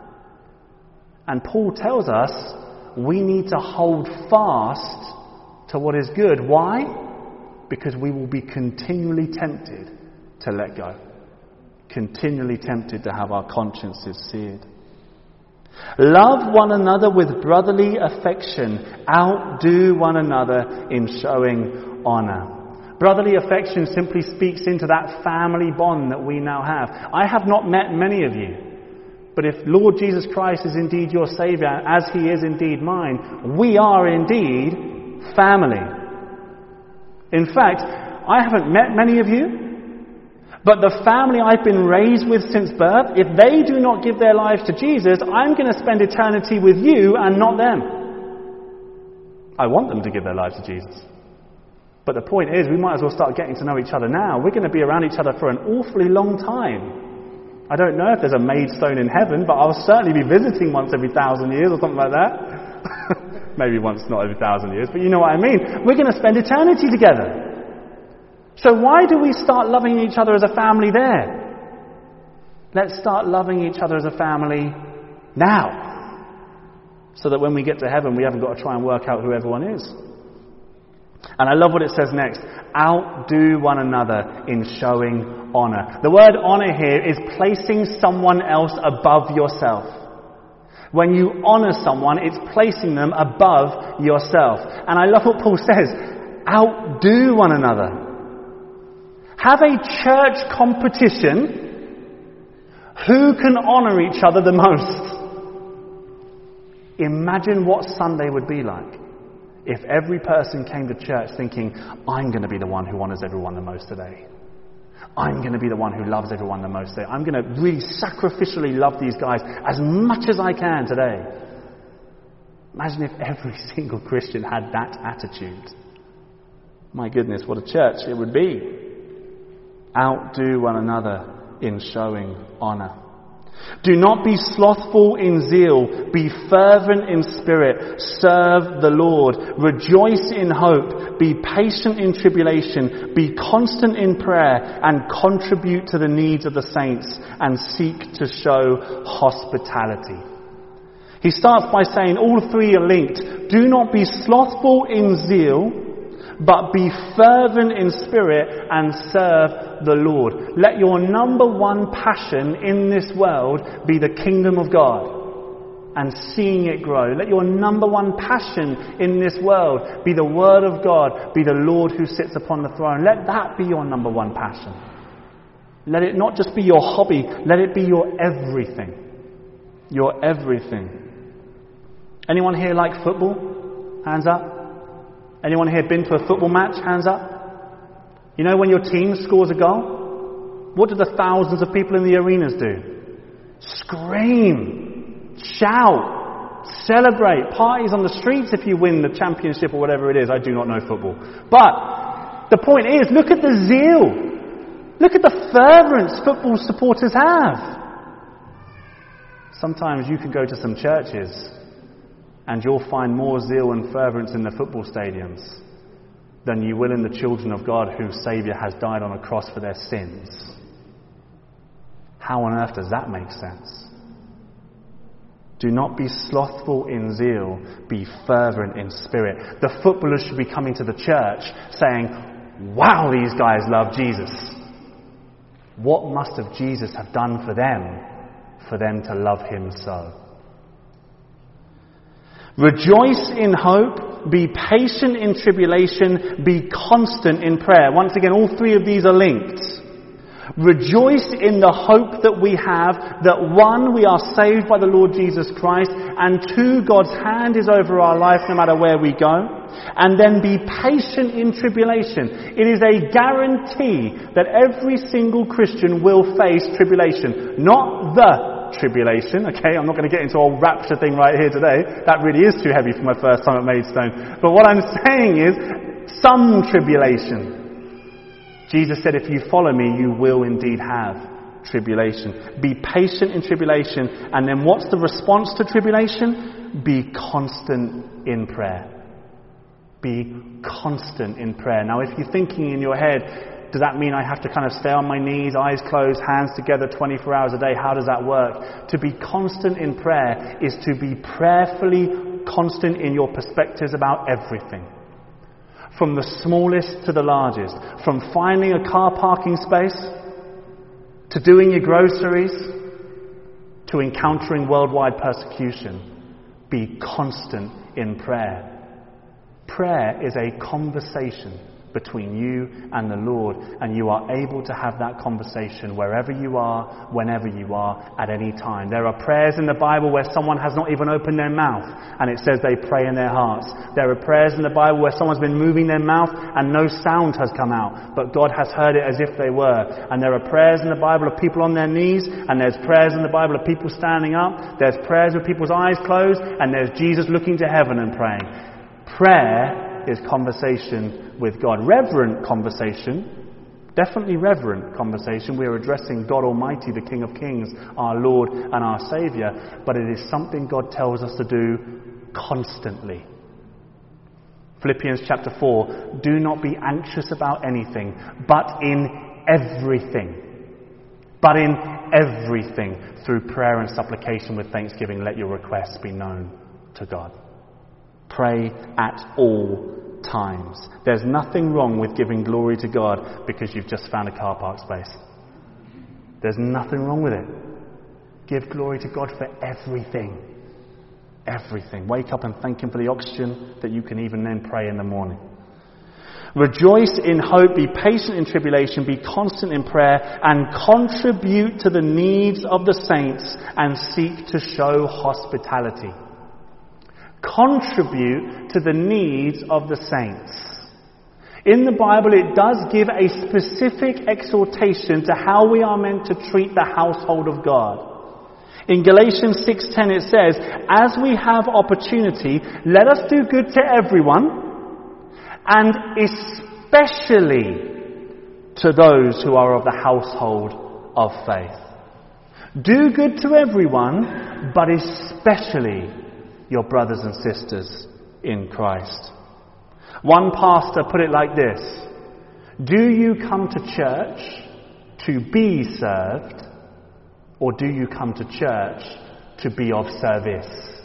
And Paul tells us we need to hold fast to what is good. Why? Because we will be continually tempted to let go. Continually tempted to have our consciences seared. Love one another with brotherly affection. Outdo one another in showing honour. Brotherly affection simply speaks into that family bond that we now have. I have not met many of you, but if Lord Jesus Christ is indeed your Saviour, as He is indeed mine, we are indeed family. In fact, I haven't met many of you, but the family I've been raised with since birth, if they do not give their lives to Jesus, I'm going to spend eternity with you and not them. I want them to give their lives to Jesus. But the point is, we might as well start getting to know each other now. We're going to be around each other for an awfully long time. I don't know if there's a Maidstone in heaven, but I'll certainly be visiting once every thousand years or something like that. Maybe once, not every thousand years, but you know what I mean. We're going to spend eternity together. So why do we start loving each other as a family there? Let's start loving each other as a family now. So that when we get to heaven, we haven't got to try and work out who everyone is. And I love what it says next. Outdo one another in showing honour. The word honour here is placing someone else above yourself. When you honour someone, it's placing them above yourself. And I love what Paul says. Outdo one another. Have a church competition. Who can honour each other the most? Imagine what Sunday would be like if every person came to church thinking, I'm going to be the one who honours everyone the most today. I'm going to be the one who loves everyone the most today. I'm going to really sacrificially love these guys as much as I can today. Imagine if every single Christian had that attitude. My goodness, what a church it would be. Outdo one another in showing honour. Do not be slothful in zeal. Be fervent in spirit. Serve the Lord. Rejoice in hope. Be patient in tribulation. Be constant in prayer. And contribute to the needs of the saints. And seek to show hospitality. He starts by saying all three are linked. Do not be slothful in zeal, but be fervent in spirit and serve the Lord. Let your number one passion in this world be the kingdom of God and seeing it grow. Let your number one passion in this world be the word of God, be the Lord who sits upon the throne. Let that be your number one passion. Let it not just be your hobby, let it be your everything. Your everything. Anyone here like football? Hands up. Anyone here been to a football match? Hands up. You know when your team scores a goal? What do the thousands of people in the arenas do? Scream, shout, celebrate, parties on the streets if you win the championship or whatever it is. I do not know football. But the point is, look at the zeal. Look at the fervence football supporters have. Sometimes you can go to some churches and you'll find more zeal and fervence in the football stadiums than you will in the children of God whose Saviour has died on a cross for their sins. How on earth does that make sense? Do not be slothful in zeal, be fervent in spirit. The footballers should be coming to the church saying, wow, these guys love Jesus. What must have Jesus have done for them, for them to love him so? Rejoice in hope, be patient in tribulation, be constant in prayer. Once again, all three of these are linked. Rejoice in the hope that we have, that one, we are saved by the Lord Jesus Christ, and two, God's hand is over our life no matter where we go. And then be patient in tribulation. It is a guarantee that every single Christian will face tribulation. Not the tribulation, okay? I'm not going to get into a rapture thing right here today. That really is too heavy for my first time at Maidstone. But what I'm saying is, some tribulation. Jesus said, if you follow me, you will indeed have tribulation. Be patient in tribulation. And then what's the response to tribulation? Be constant in prayer. Be constant in prayer. Now, if you're thinking in your head, does that mean I have to kind of stay on my knees, eyes closed, hands together twenty-four hours a day? How does that work? To be constant in prayer is to be prayerfully constant in your perspectives about everything. From the smallest to the largest. From finding a car parking space, to doing your groceries, to encountering worldwide persecution. Be constant in prayer. Prayer is a conversation between you and the Lord, and you are able to have that conversation wherever you are, whenever you are, at any time. There are prayers in the Bible where someone has not even opened their mouth and it says they pray in their hearts. There are prayers in the Bible where someone's been moving their mouth and no sound has come out, but God has heard it as if they were. And there are prayers in the Bible of people on their knees, and there's prayers in the Bible of people standing up. There's prayers with people's eyes closed, and there's Jesus looking to heaven and praying. Prayer is conversation with God. Reverent conversation, definitely reverent conversation. We are addressing God Almighty, the King of Kings, our Lord and our Saviour, but it is something God tells us to do constantly. Philippians chapter four, do not be anxious about anything, but in everything. But in everything, through prayer and supplication with thanksgiving, let your requests be known to God. Pray at all times. There's nothing wrong with giving glory to God because you've just found a car park space. There's nothing wrong with it. Give glory to God for everything. Everything. Wake up and thank Him for the oxygen that you can even then pray in the morning. Rejoice in hope, be patient in tribulation, be constant in prayer, and contribute to the needs of the saints and seek to show hospitality. Contribute to the needs of the saints. In the Bible, it does give a specific exhortation to how we are meant to treat the household of God. In Galatians six ten it says, as we have opportunity, let us do good to everyone, and especially to those who are of the household of faith. Do good to everyone, but especially your brothers and sisters in Christ. One pastor put it like this: do you come to church to be served, or do you come to church to be of service?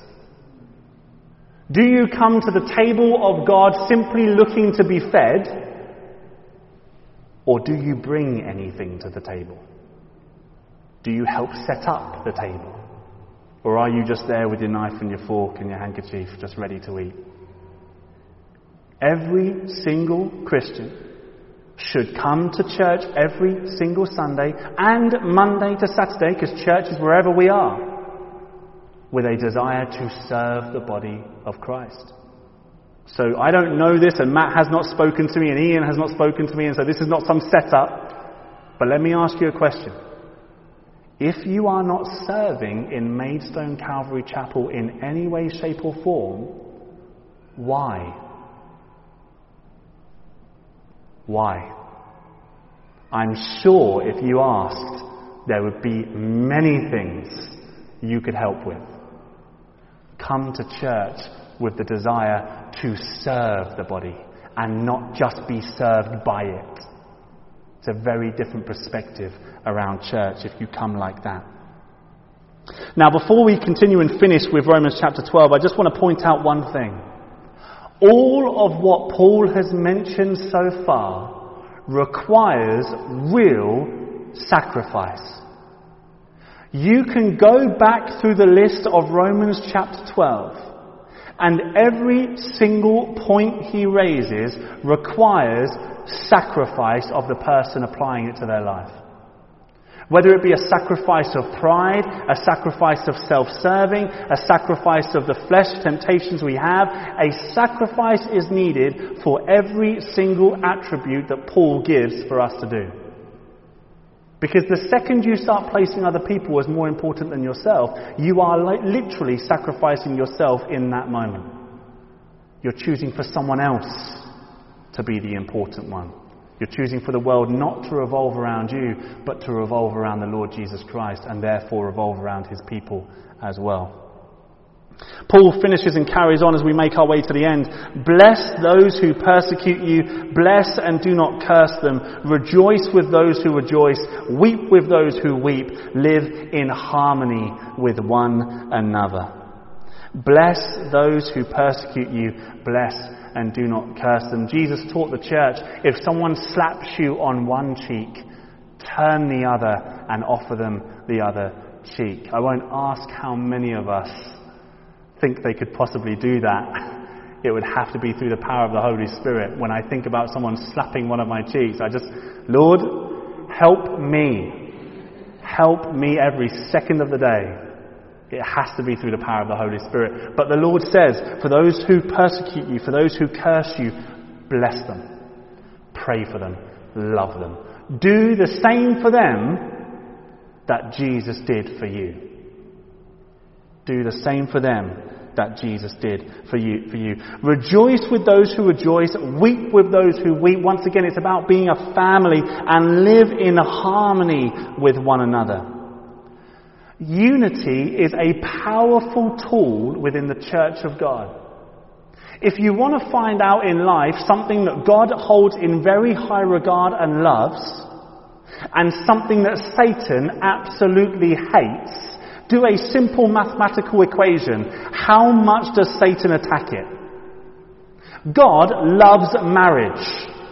Do you come to the table of God simply looking to be fed, or do you bring anything to the table? Do you help set up the table, or are you just there with your knife and your fork and your handkerchief just ready to eat? Every single Christian should come to church every single Sunday and Monday to Saturday, because church is wherever we are, with a desire to serve the body of Christ. So I don't know this, and Matt has not spoken to me, and Ian has not spoken to me, and so this is not some setup. But let me ask you a question. If you are not serving in Maidstone Calvary Chapel in any way, shape or form, why? Why? I'm sure if you asked, there would be many things you could help with. Come to church with the desire to serve the body and not just be served by it. It's a very different perspective around church if you come like that. Now, before we continue and finish with Romans chapter twelve, I just want to point out one thing. All of what Paul has mentioned so far requires real sacrifice. You can go back through the list of Romans chapter twelve, and every single point he raises requires sacrifice of the person applying it to their life. Whether it be a sacrifice of pride, a sacrifice of self-serving, a sacrifice of the flesh temptations we have, a sacrifice is needed for every single attribute that Paul gives for us to do. Because the second you start placing other people as more important than yourself, you are li- literally sacrificing yourself in that moment. You're choosing for someone else to be the important one. You're choosing for the world not to revolve around you, but to revolve around the Lord Jesus Christ, and therefore revolve around his people as well. Paul finishes and carries on as we make our way to the end. Bless those who persecute you. Bless and do not curse them. Rejoice with those who rejoice. Weep with those who weep. Live in harmony with one another. Bless those who persecute you. Bless and do not curse them. Jesus taught the church, if someone slaps you on one cheek, turn the other and offer them the other cheek. I won't ask how many of us think they could possibly do that. It would have to be through the power of the Holy Spirit. When I think about someone slapping one of my cheeks, I just, Lord, help me. Help me every second of the day. It has to be through the power of the Holy Spirit. But the Lord says, for those who persecute you, for those who curse you, bless them. Pray for them. Love them. Do the same for them that Jesus did for you. Do the same for them that Jesus did for you. For you. Rejoice with those who rejoice. Weep with those who weep. Once again, it's about being a family and live in harmony with one another. Unity is a powerful tool within the church of God. If you want to find out in life something that God holds in very high regard and loves, and something that Satan absolutely hates, do a simple mathematical equation. How much does Satan attack it? God loves marriage.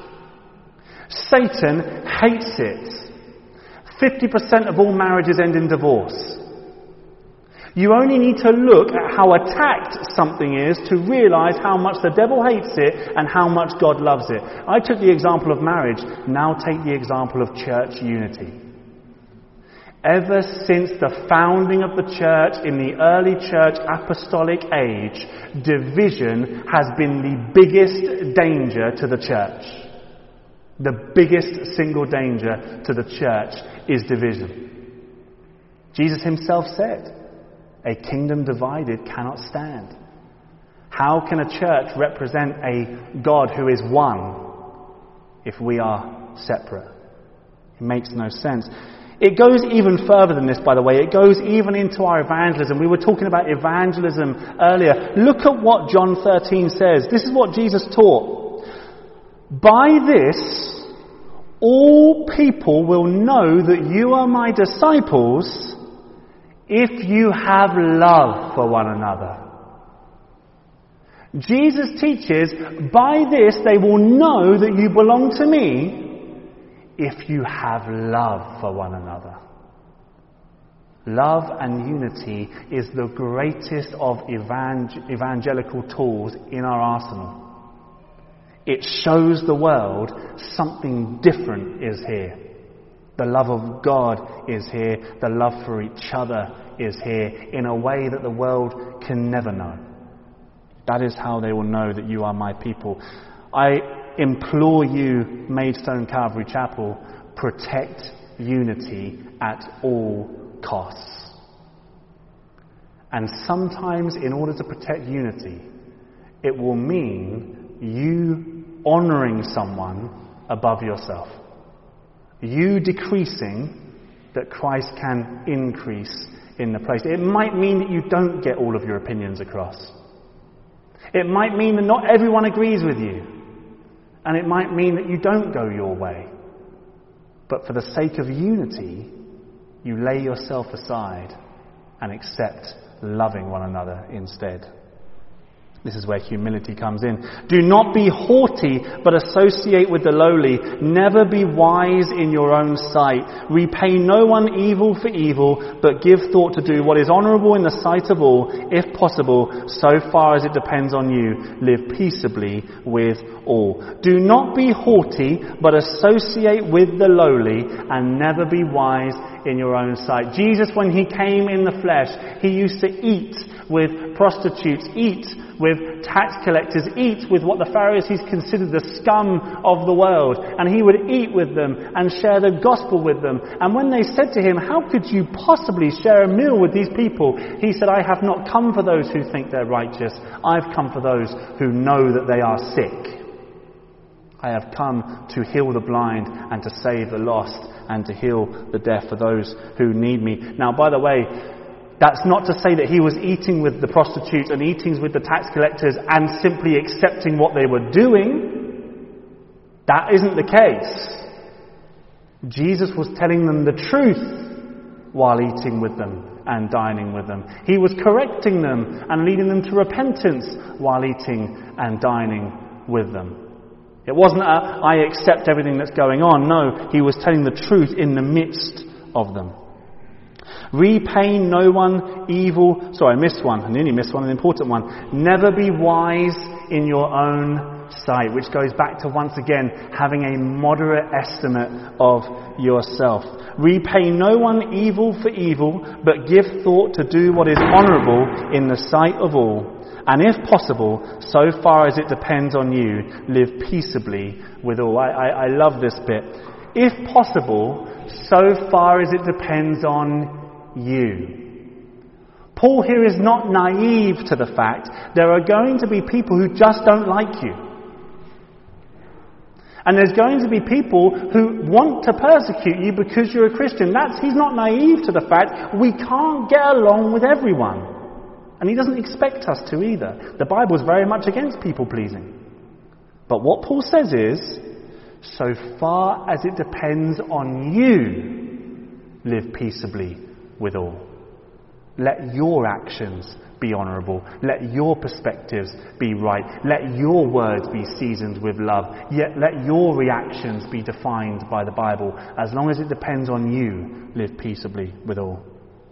Satan hates it. fifty percent of all marriages end in divorce. You only need to look at how attacked something is to realize how much the devil hates it and how much God loves it. I took the example of marriage. Now take the example of church unity. Ever since the founding of the church in the early church apostolic age, division has been the biggest danger to the church. The biggest single danger to the church is division. Jesus himself said, "A kingdom divided cannot stand." How can a church represent a God who is one if we are separate? It makes no sense. It goes even further than this, by the way. It goes even into our evangelism. We were talking about evangelism earlier. Look at what John thirteen says. This is what Jesus taught. "By this, all people will know that you are my disciples if you have love for one another." Jesus teaches, by this they will know that you belong to me if you have love for one another. Love and unity is the greatest of evangel- evangelical tools in our arsenal. It shows the world something different is here. The love of God is here. The love for each other is here in a way that the world can never know. That is how they will know that you are my people. I implore you, Maidstone Calvary Chapel, protect unity at all costs. And sometimes, in order to protect unity, it will mean you honouring someone above yourself. You decreasing that Christ can increase in the place. It might mean that you don't get all of your opinions across. It might mean that not everyone agrees with you. And it might mean that you don't go your way. But for the sake of unity, you lay yourself aside and accept loving one another instead. This is where humility comes in. "Do not be haughty, but associate with the lowly. Never be wise in your own sight. Repay no one evil for evil, but give thought to do what is honourable in the sight of all. If possible, so far as it depends on you, live peaceably with all. Do not be haughty, but associate with the lowly, and never be wise in your own sight." Jesus, when he came in the flesh, he used to eat with prostitutes, eat with tax collectors, eat with what the Pharisees considered the scum of the world. And he would eat with them and share the gospel with them. And when they said to him, "How could you possibly share a meal with these people?" he said, "I have not come for those who think they're righteous. I've come for those who know that they are sick. I have come to heal the blind and to save the lost and to heal the deaf, for those who need me." Now, by the way, that's not to say that he was eating with the prostitutes and eating with the tax collectors and simply accepting what they were doing. That isn't the case. Jesus was telling them the truth while eating with them and dining with them. He was correcting them and leading them to repentance while eating and dining with them. It wasn't a, "I accept everything that's going on." No, he was telling the truth in the midst of them. "Repay no one evil." Sorry, I missed one. I nearly missed one, an important one. "Never be wise in your own sight," which goes back to, once again, having a moderate estimate of yourself. "Repay no one evil for evil, but give thought to do what is honourable in the sight of all. And if possible, so far as it depends on you, live peaceably with all." I, I, I love this bit. If possible, so far as it depends on you. Paul here is not naive to the fact there are going to be people who just don't like you. And there's going to be people who want to persecute you because you're a Christian. That's, he's not naive to the fact we can't get along with everyone. And he doesn't expect us to either. The Bible is very much against people pleasing. But what Paul says is, so far as it depends on you, live peaceably with all. Let your actions be honourable. Let your perspectives be right. Let your words be seasoned with love. Yet let your reactions be defined by the Bible. As long as it depends on you, live peaceably with all.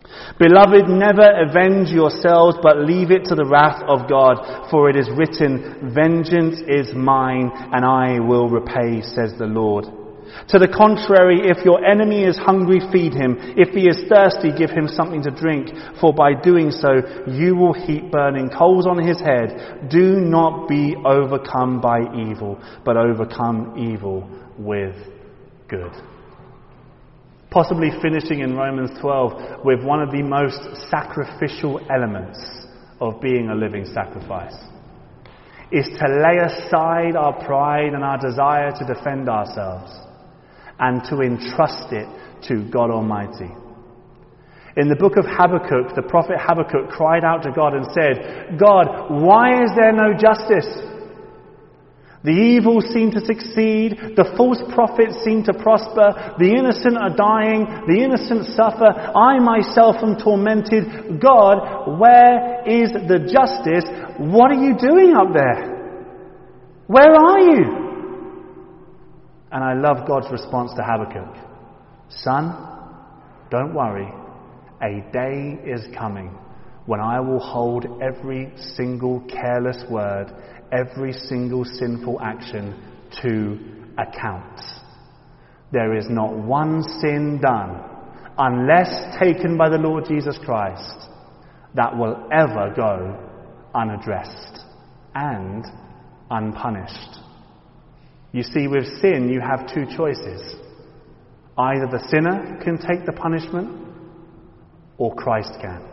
Beloved, never avenge yourselves, but leave it to the wrath of God, for it is written, vengeance is mine, and I will repay, says the Lord. To the contrary, if your enemy is hungry, feed him. If he is thirsty, give him something to drink, for by doing so, you will heap burning coals on his head. Do not be overcome by evil, but overcome evil with good. Possibly finishing in Romans twelve with one of the most sacrificial elements of being a living sacrifice is to lay aside our pride and our desire to defend ourselves and to entrust it to God Almighty. In the book of Habakkuk, the prophet Habakkuk cried out to God and said, God, why is there no justice? The evil seem to succeed, the false prophets seem to prosper, the innocent are dying, the innocent suffer, I myself am tormented. God, where is the justice? What are you doing up there? Where are you? And I love God's response to Habakkuk. Son, don't worry, a day is coming when I will hold every single careless word, every single sinful action to account. There is not one sin done, unless taken by the Lord Jesus Christ, that will ever go unaddressed and unpunished. You see, with sin you have two choices. Either the sinner can take the punishment, or Christ can.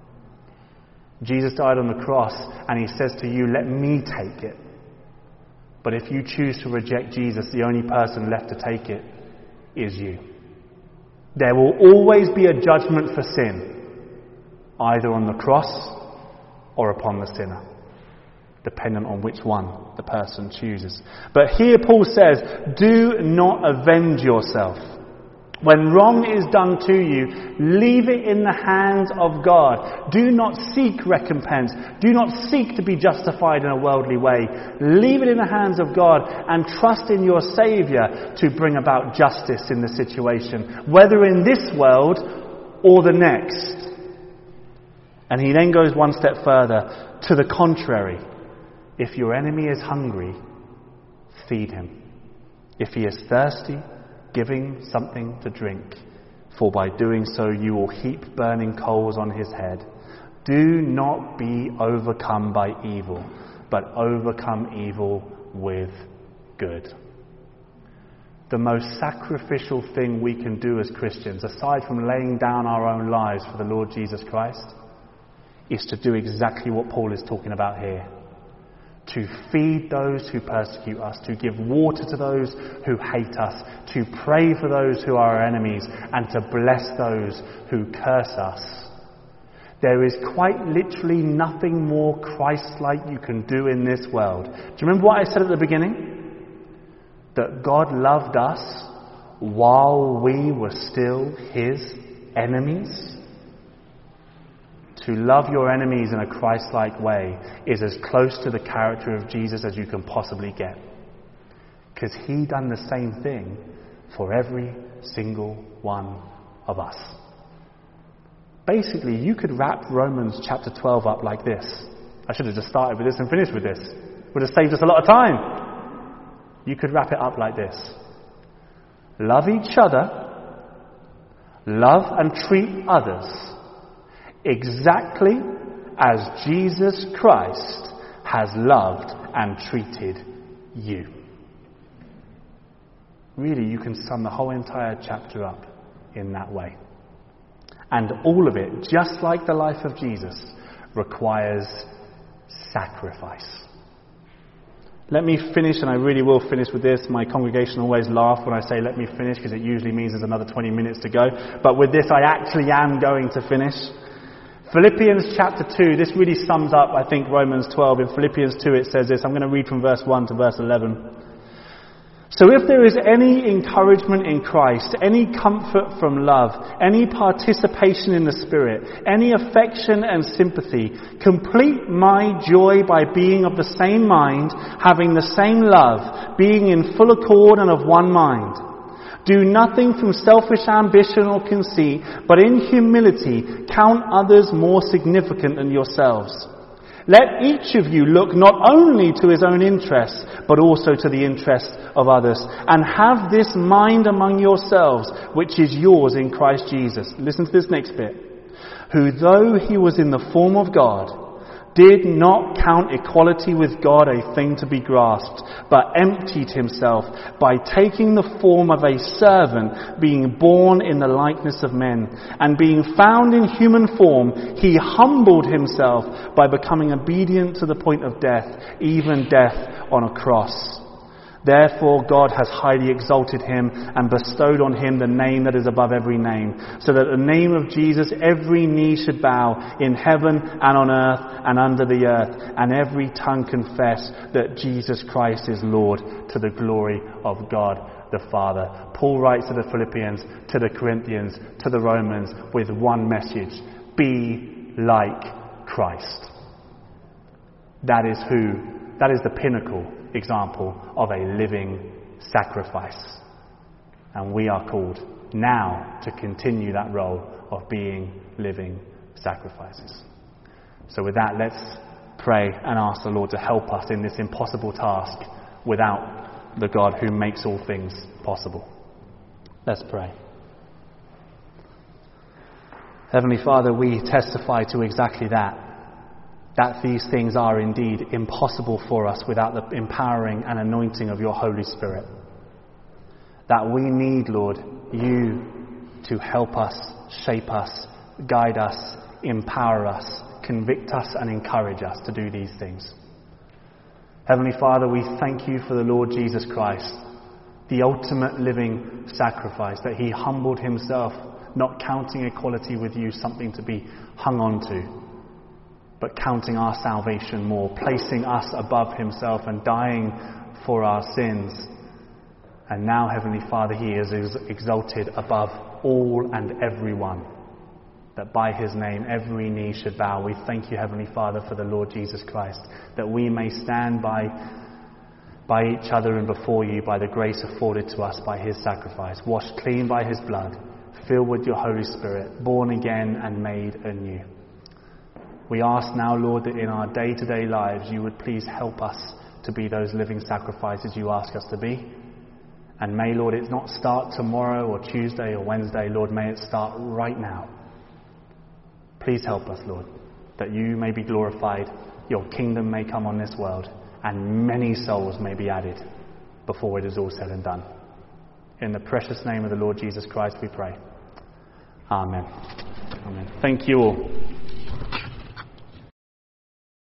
Jesus died on the cross and he says to you, let me take it. But if you choose to reject Jesus, the only person left to take it is you. There will always be a judgment for sin, either on the cross or upon the sinner, dependent on which one the person chooses. But here Paul says, do not avenge yourself. When wrong is done to you, leave it in the hands of God. Do not seek recompense. Do not seek to be justified in a worldly way. Leave it in the hands of God and trust in your Saviour to bring about justice in the situation, whether in this world or the next. And he then goes one step further. To the contrary, if your enemy is hungry, feed him. If he is thirsty, give him something to drink, for by doing so you will heap burning coals on his head. Do not be overcome by evil, but overcome evil with good. The most sacrificial thing we can do as Christians, aside from laying down our own lives for the Lord Jesus Christ, is to do exactly what Paul is talking about here. To feed those who persecute us, to give water to those who hate us, to pray for those who are our enemies, and to bless those who curse us. There is quite literally nothing more Christ-like you can do in this world. Do you remember what I said at the beginning? That God loved us while we were still his enemies? To love your enemies in a Christ-like way is as close to the character of Jesus as you can possibly get. Because he done the same thing for every single one of us. Basically, you could wrap Romans chapter twelve up like this. I should have just started with this and finished with this. Would have saved us a lot of time. You could wrap it up like this. Love each other. Love and treat others exactly as Jesus Christ has loved and treated you. Really, you can sum the whole entire chapter up in that way. And all of it, just like the life of Jesus, requires sacrifice. Let me finish, and I really will finish with this. My congregation always laugh when I say let me finish, because it usually means there's another twenty minutes to go. But with this, I actually am going to finish. Philippians chapter two, this really sums up, I think, Romans twelve. In Philippians two it says this. I'm going to read from verse one to verse eleven. So if there is any encouragement in Christ, any comfort from love, any participation in the Spirit, any affection and sympathy, complete my joy by being of the same mind, having the same love, being in full accord and of one mind. Do nothing from selfish ambition or conceit, but in humility count others more significant than yourselves. Let each of you look not only to his own interests, but also to the interests of others. And have this mind among yourselves, which is yours in Christ Jesus. Listen to this next bit. Who, though he was in the form of God, did not count equality with God a thing to be grasped, but emptied himself by taking the form of a servant, being born in the likeness of men. And being found in human form, he humbled himself by becoming obedient to the point of death, even death on a cross. Therefore God has highly exalted him and bestowed on him the name that is above every name, so that the name of Jesus every knee should bow in heaven and on earth and under the earth, and every tongue confess that Jesus Christ is Lord, to the glory of God the Father. Paul writes to the Philippians, to the Corinthians, to the Romans with one message: be like Christ. That is who, that is the pinnacle example of a living sacrifice. And we are called now to continue that role of being living sacrifices. So with that, let's pray and ask the Lord to help us in this impossible task without the God who makes all things possible. Let's pray. Heavenly Father, we testify to exactly that. That these things are indeed impossible for us without the empowering and anointing of your Holy Spirit. That we need, Lord, you to help us, shape us, guide us, empower us, convict us and encourage us to do these things. Heavenly Father, we thank you for the Lord Jesus Christ, the ultimate living sacrifice, that he humbled himself, not counting equality with you something to be hung on to, but counting our salvation more, placing us above himself and dying for our sins. And now, Heavenly Father, he is exalted above all and everyone, that by his name every knee should bow. We thank you, Heavenly Father, for the Lord Jesus Christ, that we may stand by, by each other and before you by the grace afforded to us by his sacrifice, washed clean by his blood, filled with your Holy Spirit, born again and made anew. We ask now, Lord, that in our day-to-day lives you would please help us to be those living sacrifices you ask us to be. And may, Lord, it not start tomorrow or Tuesday or Wednesday. Lord, may it start right now. Please help us, Lord, that you may be glorified, your kingdom may come on this world, and many souls may be added before it is all said and done. In the precious name of the Lord Jesus Christ we pray. Amen. Amen. Thank you all.